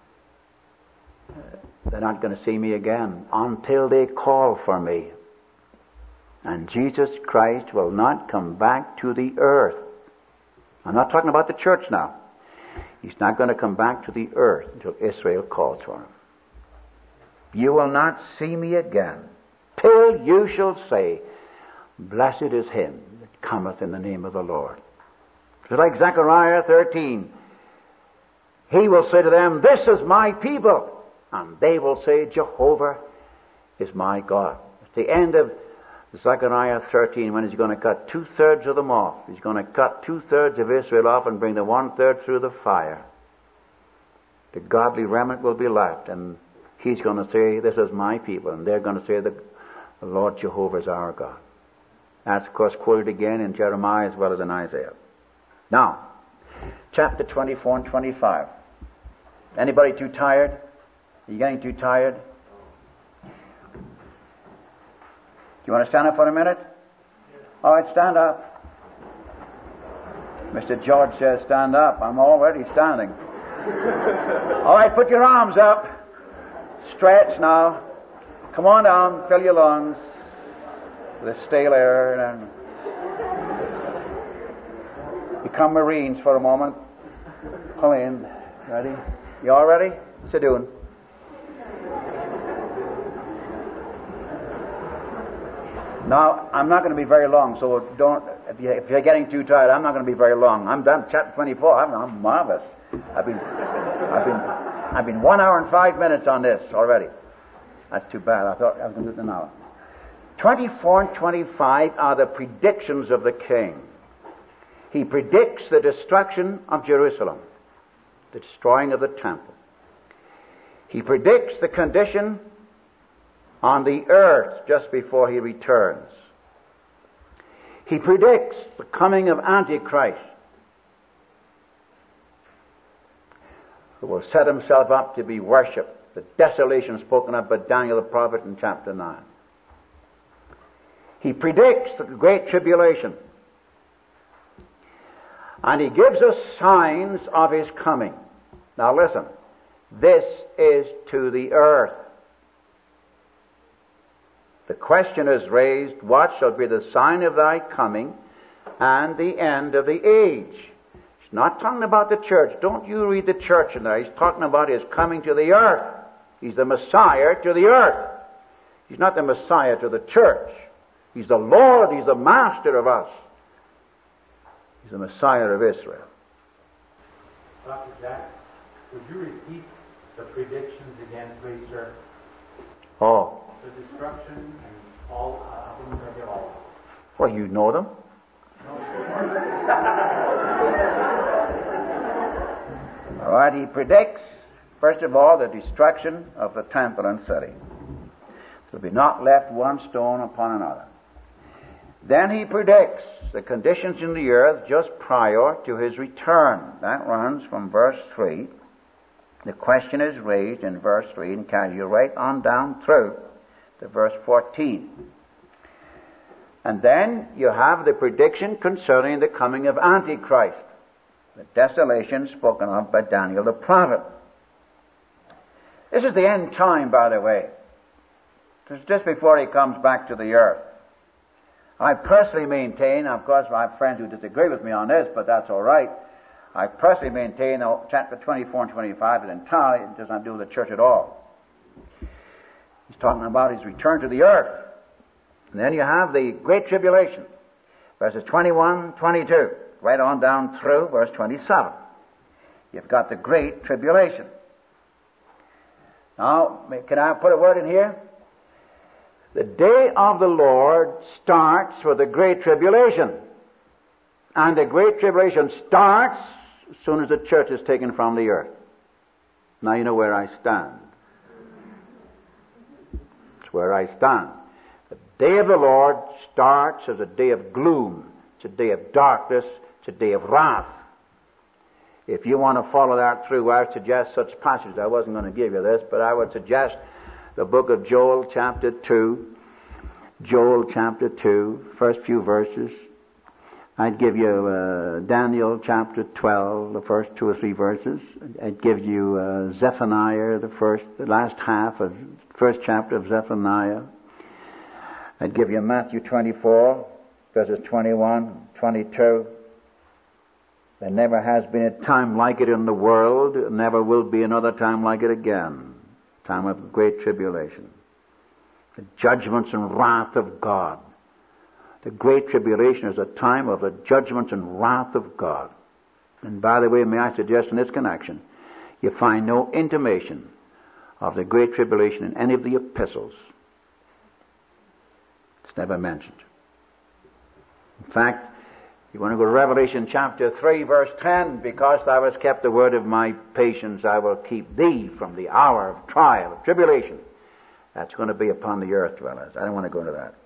they're not going to see me again until they call for me. And Jesus Christ will not come back to the earth. I'm not talking about the church now. He's not going to come back to the earth until Israel calls for him. You will not see me again till you shall say, Blessed is him that cometh in the name of the Lord. It's like Zechariah 13. He will say to them, This is my people. And they will say, Jehovah is my God. It's the end of Zechariah 13 when he's going to cut 2/3 of them off. He's going to cut 2/3 of Israel off and bring the 1/3 through the fire. The godly remnant will be left, and he's going to say, This is my people. And they're going to say, The Lord Jehovah is our God. That's, of course, quoted again in Jeremiah as well as in Isaiah. Now, chapter 24 and 25. Anybody too tired? Are you getting too tired? Do you want to stand up for a minute? All right, stand up. Mr. George says stand up. I'm already standing. All right, put your arms up. Stretch now. Come on down. Fill your lungs with stale air and become Marines for a moment. Come in. Ready? You all ready? What's it doing? Now, I'm not going to be very long, so don't. If you're getting too tired, I'm not going to be very long. I'm done. Chapter 24. I'm marvelous. I've been 1 hour and 5 minutes on this already. That's too bad. I thought I was going to do it in an hour. 24 and 25 are the predictions of the King. He predicts the destruction of Jerusalem, the destroying of the temple. He predicts the condition on the earth just before he returns. He predicts the coming of Antichrist, who will set himself up to be worshipped, the desolation spoken of by Daniel the prophet in chapter 9. He predicts the great tribulation, and he gives us signs of his coming. Now listen, this is to the earth. The question is raised, what shall be the sign of thy coming and the end of the age? He's not talking about the church. Don't you read the church in there. He's talking about his coming to the earth. He's the Messiah to the earth. He's not the Messiah to the church. He's the Lord. He's the Master of us. He's the Messiah of Israel. Dr. Jack, would you repeat the predictions again, please, sir? Oh. The destruction and all of them are all. Well, you know them. All right, he predicts, first of all, the destruction of the temple and city. There will be not left one stone upon another. Then he predicts the conditions in the earth just prior to his return. That runs from verse 3. The question is raised in verse 3 and carries you right on down through to verse 14. And then you have the prediction concerning the coming of Antichrist, the desolation spoken of by Daniel the prophet. This is the end time, by the way. It's just before he comes back to the earth. I personally maintain, of course I have friends who disagree with me on this, but that's all right. I personally maintain that chapter 24 and 25 is entirely, it does not do with the church at all. He's talking about his return to the earth. And then you have the Great Tribulation, verses 21, 22, right on down through verse 27. You've got the Great Tribulation. Now, can I put a word in here? The day of the Lord starts with the Great Tribulation. And the Great Tribulation starts as soon as the church is taken from the earth. Now you know where I stand. It's where I stand. The day of the Lord starts as a day of gloom. It's a day of darkness. It's a day of wrath. If you want to follow that through, I would suggest such passages. I wasn't going to give you this, but I would suggest the book of Joel chapter 2. Joel chapter 2, first few verses. I'd give you Daniel chapter 12, the first 2 or 3 verses. I'd give you Zephaniah, the last half of first chapter of Zephaniah. I'd give you Matthew 24, verses 21, 22. There never has been a time like it in the world. There never will be another time like it again. Time of great tribulation. The judgments and wrath of God. The great tribulation is a time of the judgments and wrath of God. And by the way, may I suggest in this connection, you find no intimation of the great tribulation in any of the epistles. It's never mentioned. In fact, you want to go to Revelation chapter 3, verse 10, because thou hast kept the word of my patience, I will keep thee from the hour of trial, of tribulation. That's going to be upon the earth dwellers. I don't want to go into that.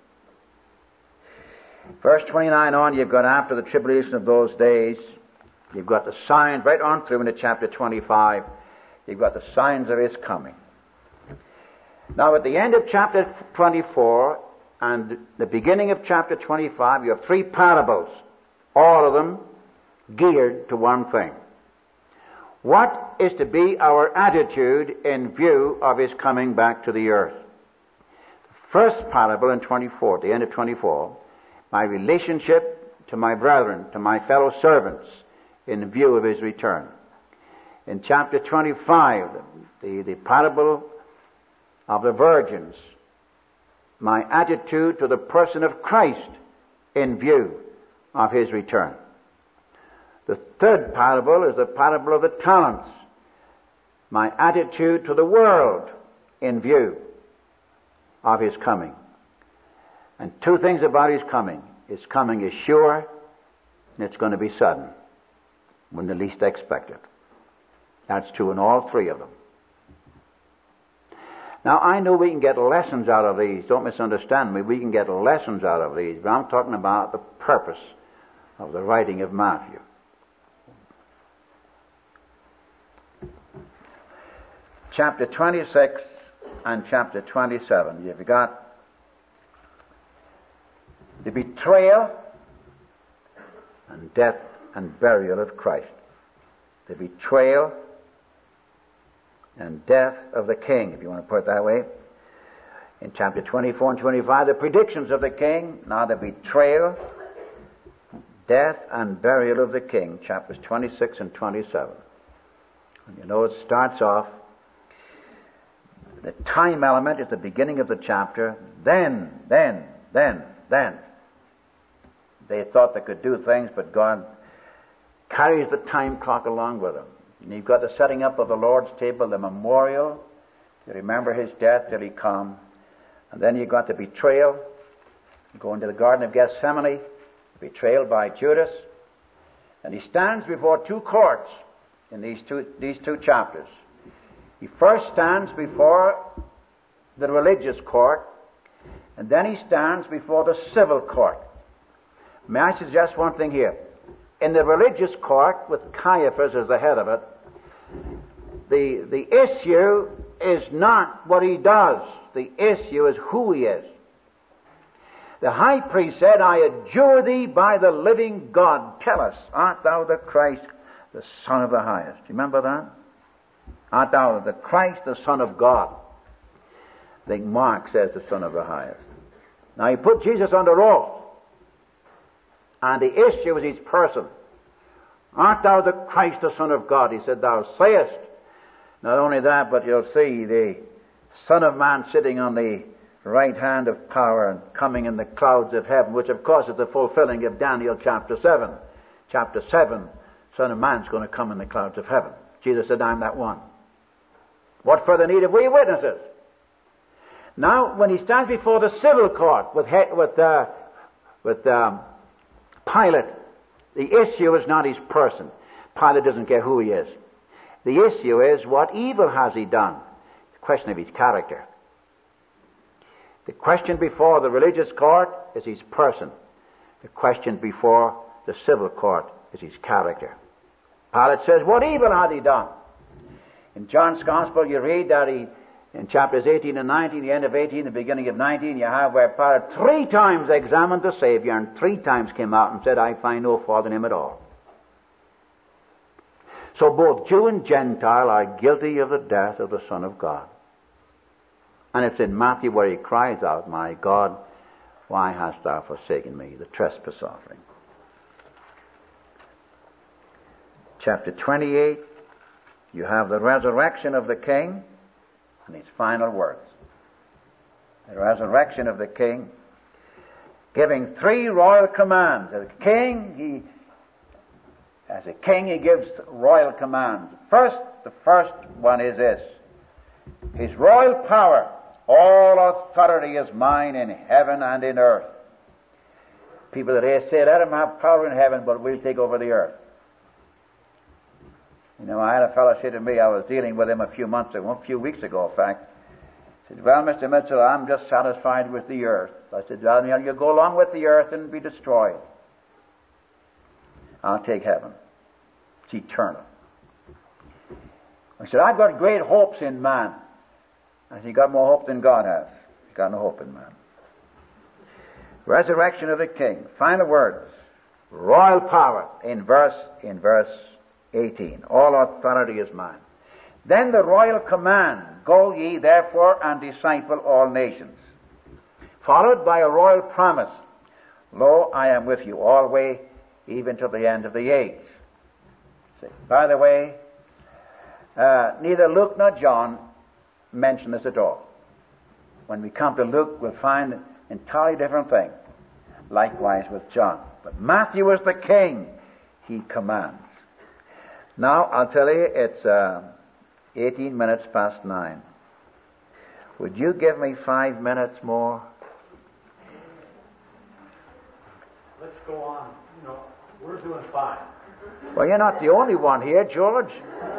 Verse 29 on, you've got after the tribulation of those days, you've got the signs right on through into chapter 25. You've got the signs of His coming. Now at the end of chapter 24 and the beginning of chapter 25, you have 3 parables, all of them geared to one thing. What is to be our attitude in view of His coming back to the earth? The first parable in 24, the end of 24, my relationship to my brethren, to my fellow servants, in view of His return. In chapter 25, the parable of the virgins, my attitude to the person of Christ in view of His return. The third parable is the parable of the talents, my attitude to the world in view of His coming. And 2 things about His coming. His coming is sure, and it's going to be sudden, when the least expect it. That's true in all 3 of them. Now, I know we can get lessons out of these. Don't misunderstand me. We can get lessons out of these. But I'm talking about the purpose of the writing of Matthew. Chapter 26 and chapter 27. You've got the betrayal and death and burial of Christ. The betrayal and death of the King, if you want to put it that way. In chapter 24 and 25, the predictions of the King. Now the betrayal, death and burial of the King, chapters 26 and 27. And you know, it starts off, the time element at the beginning of the chapter. Then. They thought they could do things, but God carries the time clock along with them. And you've got the setting up of the Lord's table, the memorial, to remember His death till He come. And then you've got the betrayal, going to the Garden of Gethsemane, betrayal by Judas. And He stands before 2 courts in these two chapters. He first stands before the religious court, and then He stands before the civil court. May I suggest one thing here? In the religious court, with Caiaphas as the head of it, the issue is not what he does. The issue is who he is. The high priest said, I adjure thee by the living God, tell us, art thou the Christ, the Son of the Highest? Do you remember that? Art thou the Christ, the Son of God? I think Mark says the Son of the Highest. Now he put Jesus under oath. And the issue is His person. Art thou the Christ, the Son of God? He said, thou sayest. Not only that, but you'll see the Son of Man sitting on the right hand of power and coming in the clouds of heaven, which of course is the fulfilling of Daniel chapter 7. Chapter 7, Son of Man's going to come in the clouds of heaven. Jesus said, I'm that one. What further need have we witnesses? Now, when He stands before the civil court with Pilate, the issue is not his person. Pilate doesn't care who he is. The The issue is, what evil has he done? The question of his character. The question before the religious court is his person. The question before the civil court is his character. Pilate says, what evil had he done? In John's Gospel you read that in chapters 18 and 19, the end of 18, the beginning of 19, you have where Pilate 3 times examined the Savior and 3 times came out and said, I find no fault in him at all. So both Jew and Gentile are guilty of the death of the Son of God. And it's in Matthew where he cries out, my God, why hast thou forsaken me? The trespass offering. Chapter 28, you have the resurrection of the King and his final words. The resurrection of the King, giving 3 royal commands. As a king, he gives royal commands. The first one is this. His royal power, all authority is mine in heaven and in earth. People today say, let him have power in heaven, but we'll take over the earth. You know, I had a fellow say to me, I was dealing with him a few weeks ago, in fact. He said, well, Mr. Mitchell, I'm just satisfied with the earth. I said, well, you go along with the earth and be destroyed. I'll take heaven. It's eternal. I said, I've got great hopes in man. I said, you got more hope than God has. You got no hope in man. Resurrection of the King. Final words. Royal power in verse 18. All authority is mine. Then the royal command, go ye therefore and disciple all nations. Followed by a royal promise, lo, I am with you always, even to the end of the age. See, by the way, neither Luke nor John mention this at all. When we come to Luke, we'll find an entirely different thing. Likewise with John. But Matthew is the king. He commands. Now, I'll tell you, it's 18 minutes past 9. Would you give me 5 minutes more? Let's go on. You know, we're doing fine. Well, you're not the only one here, George.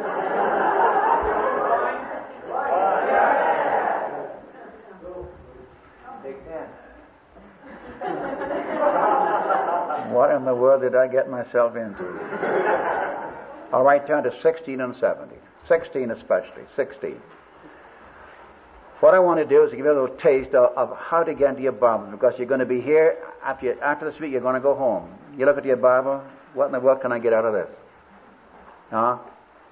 What in the world did I get myself into? All right, turn to 16 and 17. 16 especially. 16. What I want to do is to give you a little taste of how to get into your Bible, because you're going to be here, after this week you're going to go home. You look at your Bible, what in the world can I get out of this? Now,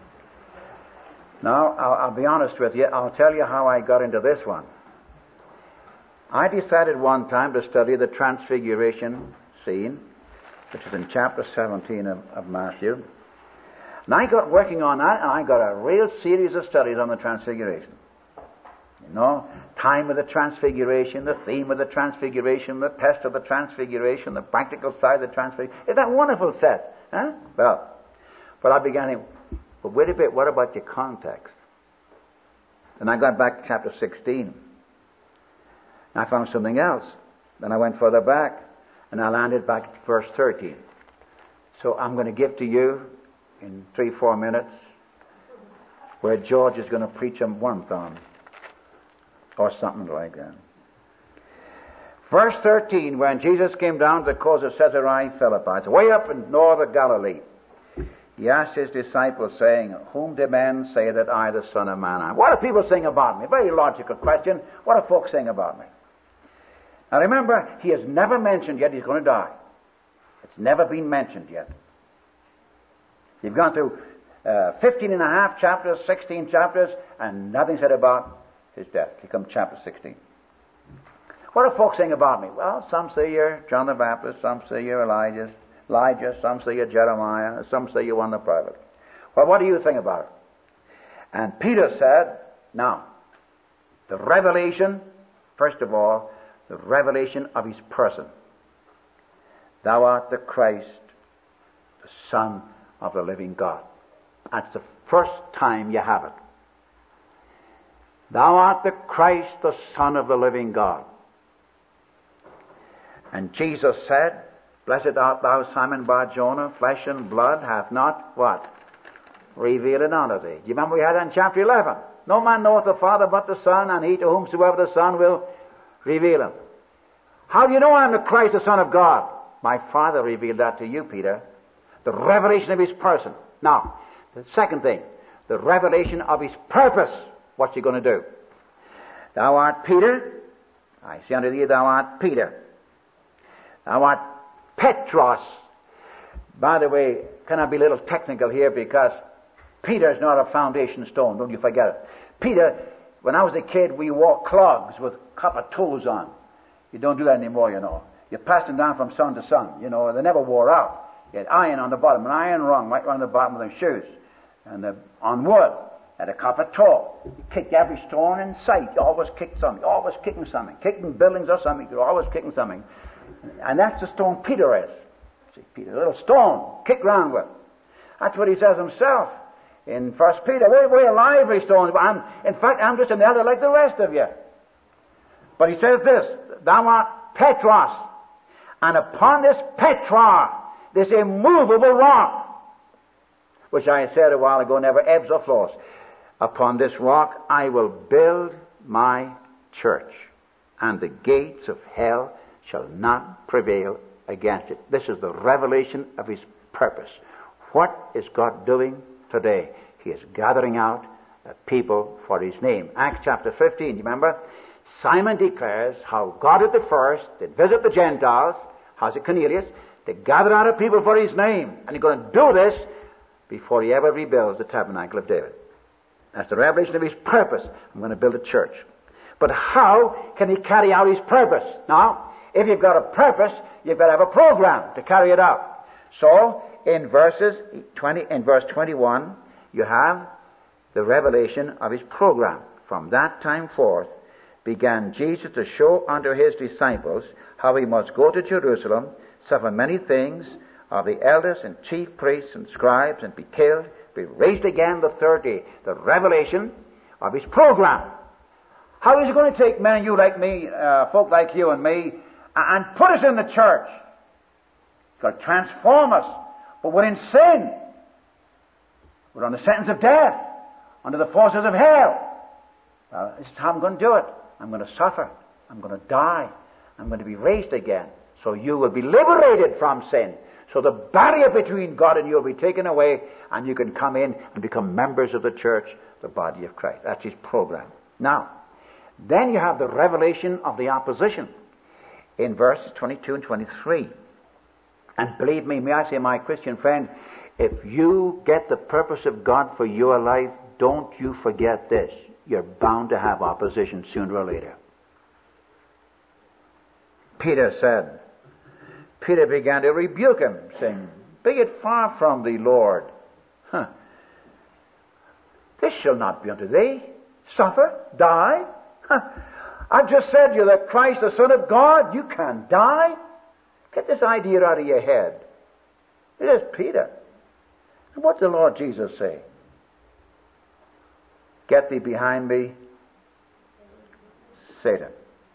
I'll be honest with you, I'll tell you how I got into this one. I decided one time to study the transfiguration scene, which is in chapter 17 of Matthew. And I got working on that, and I got a real series of studies on the transfiguration. You know, time of the transfiguration, the theme of the transfiguration, the test of the transfiguration, the practical side of the transfiguration. Isn't that a wonderful set? Huh? Well, but I began to, but wait a bit, what about your context? And I got back to chapter 16. And I found something else. Then I went further back, and I landed back at verse 13. So I'm going to give to you, in 3-4 minutes, where George is going to preach a month on, or something like that. Verse 13, when Jesus came down to the coast of Caesarea Philippi, it's way up in north of Galilee, he asked his disciples, saying, whom do men say that I, the Son of Man, am? What do people saying about me? Very logical question. What do folks saying about me? Now remember, he has never mentioned yet he's going to die. It's never been mentioned yet. You've gone through 15 and a half chapters, 16 chapters, and nothing said about his death. Here comes chapter 16. What are folks saying about me? Well, some say you're John the Baptist, some say you're Elijah, some say you're Jeremiah, some say you're one of the prophets. Well, what do you think about it? And Peter said, now, the revelation, first of all, the revelation of his person. Thou art the Christ, the Son of the living God. That's the first time you have it. Thou art the Christ, the Son of the living God. And Jesus said, blessed art thou, Simon Bar-Jonah, flesh and blood hath not what? reveal it unto thee. Do you remember we had that in chapter 11? No man knoweth the Father but the Son, and he to whomsoever the Son will reveal him. How do you know I'm the Christ, the Son of God? My Father revealed that to you, Peter. The revelation of His person. Now, the second thing, the revelation of His purpose. What's He going to do? Thou art Peter. I say unto thee, thou art Peter. Thou art Petros. By the way, can I be a little technical here, because Peter is not a foundation stone. Don't you forget it. Peter, when I was a kid, we wore clogs with copper toes on. You don't do that anymore, you know. You passed them down from sun to sun, you know. They never wore out. You had iron on the bottom, an iron rung right around the bottom of the shoes. And on wood, had a copper toe. You kicked every stone in sight. You always kicked something. You're always kicking something. Kicking buildings or something. You're always kicking something. And that's the stone Peter is. See, Peter, a little stone, kick round with. That's what he says himself in 1 Peter. We're lively stones. In fact, I'm just another like the rest of you. But he says this, thou art Petros, and upon this Petra, this immovable rock, which I said a while ago never ebbs or flows, upon this rock I will build my church, and the gates of hell shall not prevail against it. This is the revelation of His purpose. What is God doing today? He is gathering out a people for His name. Acts chapter 15, you remember? Simon declares how God at the first did visit the Gentiles, how's it Cornelius, to gather out a people for His name. And He's going to do this before He ever rebuilds the tabernacle of David. That's the revelation of His purpose. I'm going to build a church. But how can He carry out His purpose? Now, if you've got a purpose, you've got to have a program to carry it out. So, in verse 21, you have the revelation of His program. From that time forth began Jesus to show unto His disciples how He must go to Jerusalem, suffer many things of the elders and chief priests and scribes, and be killed, be raised again the third day. The revelation of His program. How is He going to take men and you like me, folk like you and me, and put us in the church? He's going to transform us. But we're in sin. We're on the sentence of death, under the forces of hell. This is how I'm going to do it. I'm going to suffer. I'm going to die. I'm going to be raised again. So you will be liberated from sin. So the barrier between God and you will be taken away, and you can come in and become members of the church, the body of Christ. That's His program. Now, then you have the revelation of the opposition in verses 22 and 23. And believe me, may I say, my Christian friend, if you get the purpose of God for your life, don't you forget this. You're bound to have opposition sooner or later. Peter began to rebuke him, saying, be it far from thee, Lord. This shall not be unto thee. Suffer, die. I've just said you're the Christ, the Son of God. You can't die. Get this idea out of your head. It is Peter. And what did the Lord Jesus say? Get thee behind me, Satan.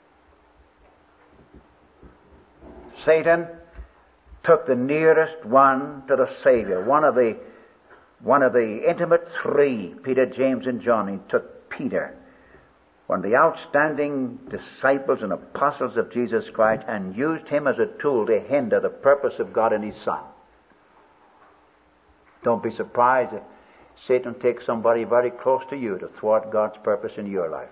Satan took the nearest one to the Savior, one of the intimate three, Peter, James, and John. He took Peter, one of the outstanding disciples and apostles of Jesus Christ, and used him as a tool to hinder the purpose of God in His Son. Don't be surprised if Satan takes somebody very close to you to thwart God's purpose in your life.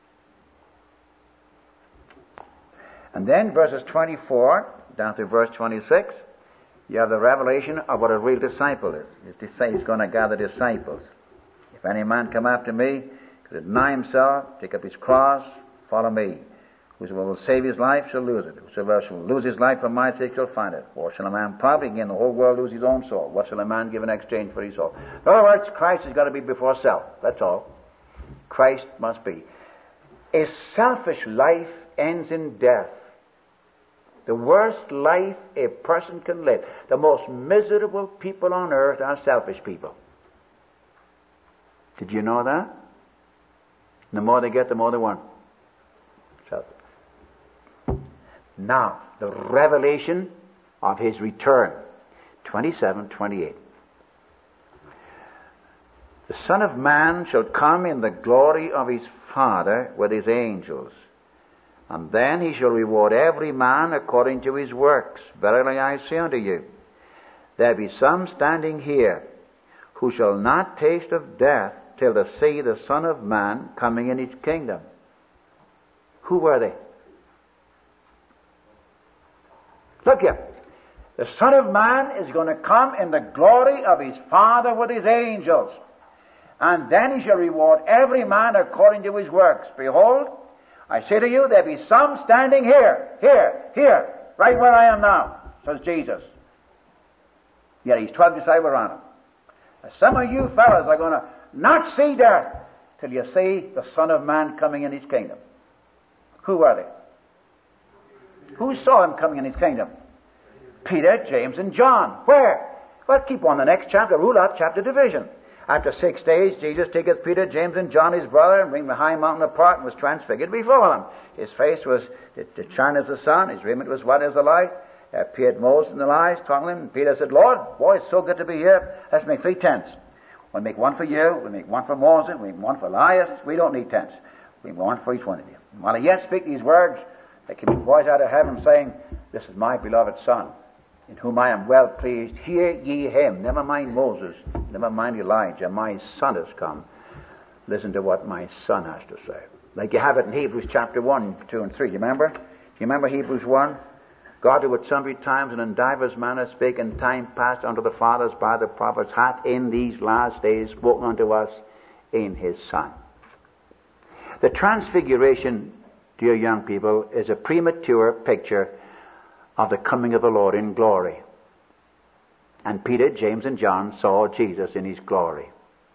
And then verses 24 down to verse 26, you have the revelation of what a real disciple is. He's going to gather disciples. If any man come after me, deny himself, take up his cross, follow me. Whosoever will save his life shall lose it. Whosoever shall lose his life for my sake shall find it. Or shall a man probably gain the whole world, lose his own soul? What shall a man give in exchange for his soul? In other words, Christ has got to be before self. That's all. Christ must be. A selfish life ends in death. The worst life a person can live. The most miserable people on earth are selfish people. Did you know that? The more they get, the more they want. Selfish. Now, the revelation of His return. 27, 28. The Son of Man shall come in the glory of his Father with his angels. And then he shall reward every man according to his works. Verily I say unto you, there be some standing here who shall not taste of death till they see the Son of Man coming in his kingdom. Who were they? Look here. The Son of Man is going to come in the glory of his Father with his angels. And then he shall reward every man according to his works. Behold, I say to you, there be some standing here, right where I am now, says Jesus. Yet his 12 disciples were on him. And some of you fellows are going to not see death till you see the Son of Man coming in his kingdom. Who are they? Who saw him coming in his kingdom? Peter, James, and John. Where? Well, keep on the next chapter. Rule out chapter division. After 6 days, Jesus taketh Peter, James, and John, his brother, and bring the high mountain apart, and was transfigured before them. His face was to shine as the sun. His raiment was white as the light. Appeared Moses in the light, talking to him. And Peter said, Lord, boy, it's so good to be here. Let's make 3 tents. We'll make one for you. We'll make one for Moses. We'll make one for Elias. We don't need tents. We'll make one for each one of you. And while he yet speak these words, there came a voice out of heaven saying, This is my beloved Son, in whom I am well pleased. Hear ye him. Never mind Moses. Never mind Elijah. My Son has come. Listen to what my Son has to say. Like you have it in Hebrews chapter 1, 2, and 3. Do you remember? Do you remember Hebrews 1? God, who at sundry times and in divers manners spake in time past unto the fathers by the prophets, hath in these last days spoken unto us in his Son. The transfiguration, dear young people, is a premature picture of the coming of the Lord in glory. And Peter, James, and John saw Jesus in his glory.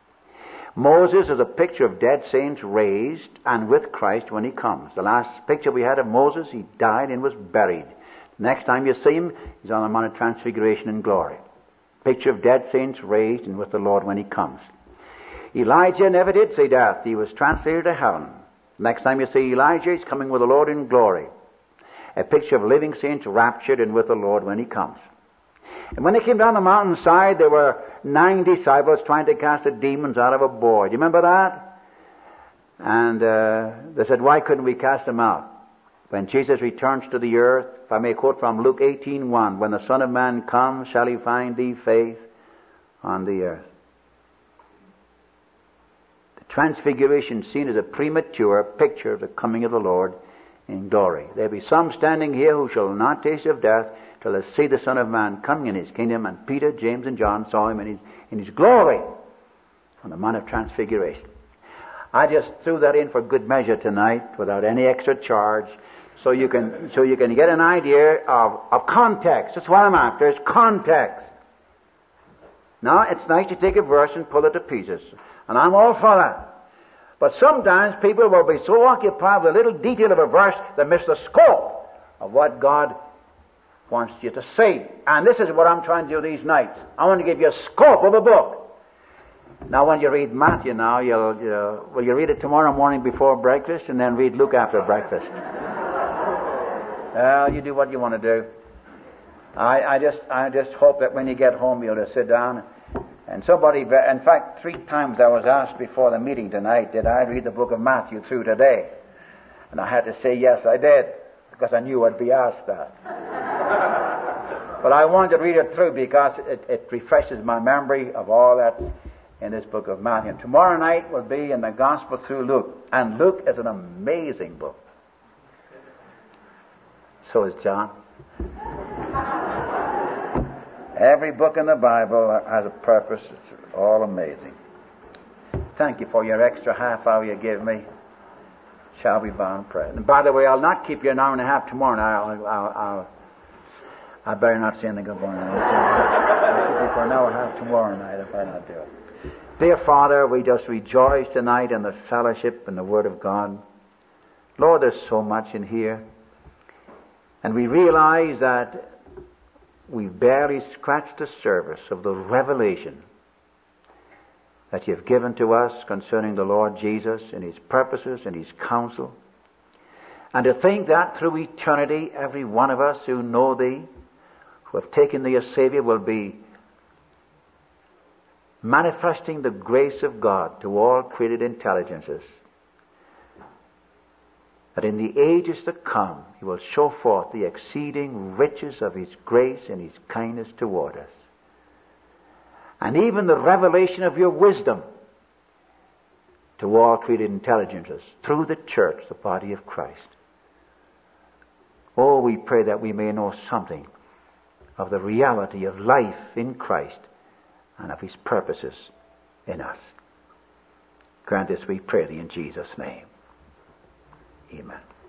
Moses is a picture of dead saints raised and with Christ when he comes. The last picture we had of Moses, he died and was buried. Next time you see him, he's on the Mount of Transfiguration in glory. Picture of dead saints raised and with the Lord when he comes. Elijah never did see death. He was translated to heaven. Next time you see Elijah, he's coming with the Lord in glory. A picture of living saints raptured and with the Lord when he comes. And when they came down the mountainside, there were 9 disciples trying to cast the demons out of a boy. Do you remember that? And they said, why couldn't we cast them out? When Jesus returns to the earth, if I may quote from Luke 18:1, when the Son of Man comes, shall he find thee faith on the earth? The transfiguration scene is a premature picture of the coming of the Lord in glory. There be some standing here who shall not taste of death till they see the Son of Man coming in his kingdom. And Peter, James, and John saw him in his glory on the Mount of Transfiguration. I just threw that in for good measure tonight without any extra charge, so you can get an idea of context. That's what I'm after, is context. Now, it's nice to take a verse and pull it to pieces, and I'm all for that. But sometimes people will be so occupied with a little detail of a verse they miss the scope of what God wants you to see. And this is what I'm trying to do these nights. I want to give you a scope of a book. Now, when you read Matthew now, will you read it tomorrow morning before breakfast and then read Luke after breakfast? Well, you do what you want to do. I just hope that when you get home you'll just sit down and somebody, in fact, 3 times I was asked before the meeting tonight, did I read the book of Matthew through today? And I had to say yes, I did, because I knew I'd be asked that. But I wanted to read it through because it refreshes my memory of all that's in this book of Matthew. And tomorrow night will be in the Gospel through Luke. And Luke is an amazing book. So is John. Every book in the Bible has a purpose. It's all amazing. Thank you for your extra half hour you give me. Shall we bow and pray? And by the way, I'll not keep you an hour and a half tomorrow night. I better not say anything good morning. I'll keep you for an hour and a half tomorrow night if I not do it. Dear Father, we just rejoice tonight in the fellowship and the Word of God. Lord, there's so much in here. And we realize that we've barely scratched the surface of the revelation that you've given to us concerning the Lord Jesus and His purposes and His counsel. And to think that through eternity, every one of us who know Thee, who have taken Thee as Savior, will be manifesting the grace of God to all created intelligences, that in the ages to come He will show forth the exceeding riches of His grace and His kindness toward us, and even the revelation of your wisdom to all created intelligences through the church, the body of Christ. Oh, we pray that we may know something of the reality of life in Christ and of His purposes in us. Grant this, we pray Thee, in Jesus' name. Amen.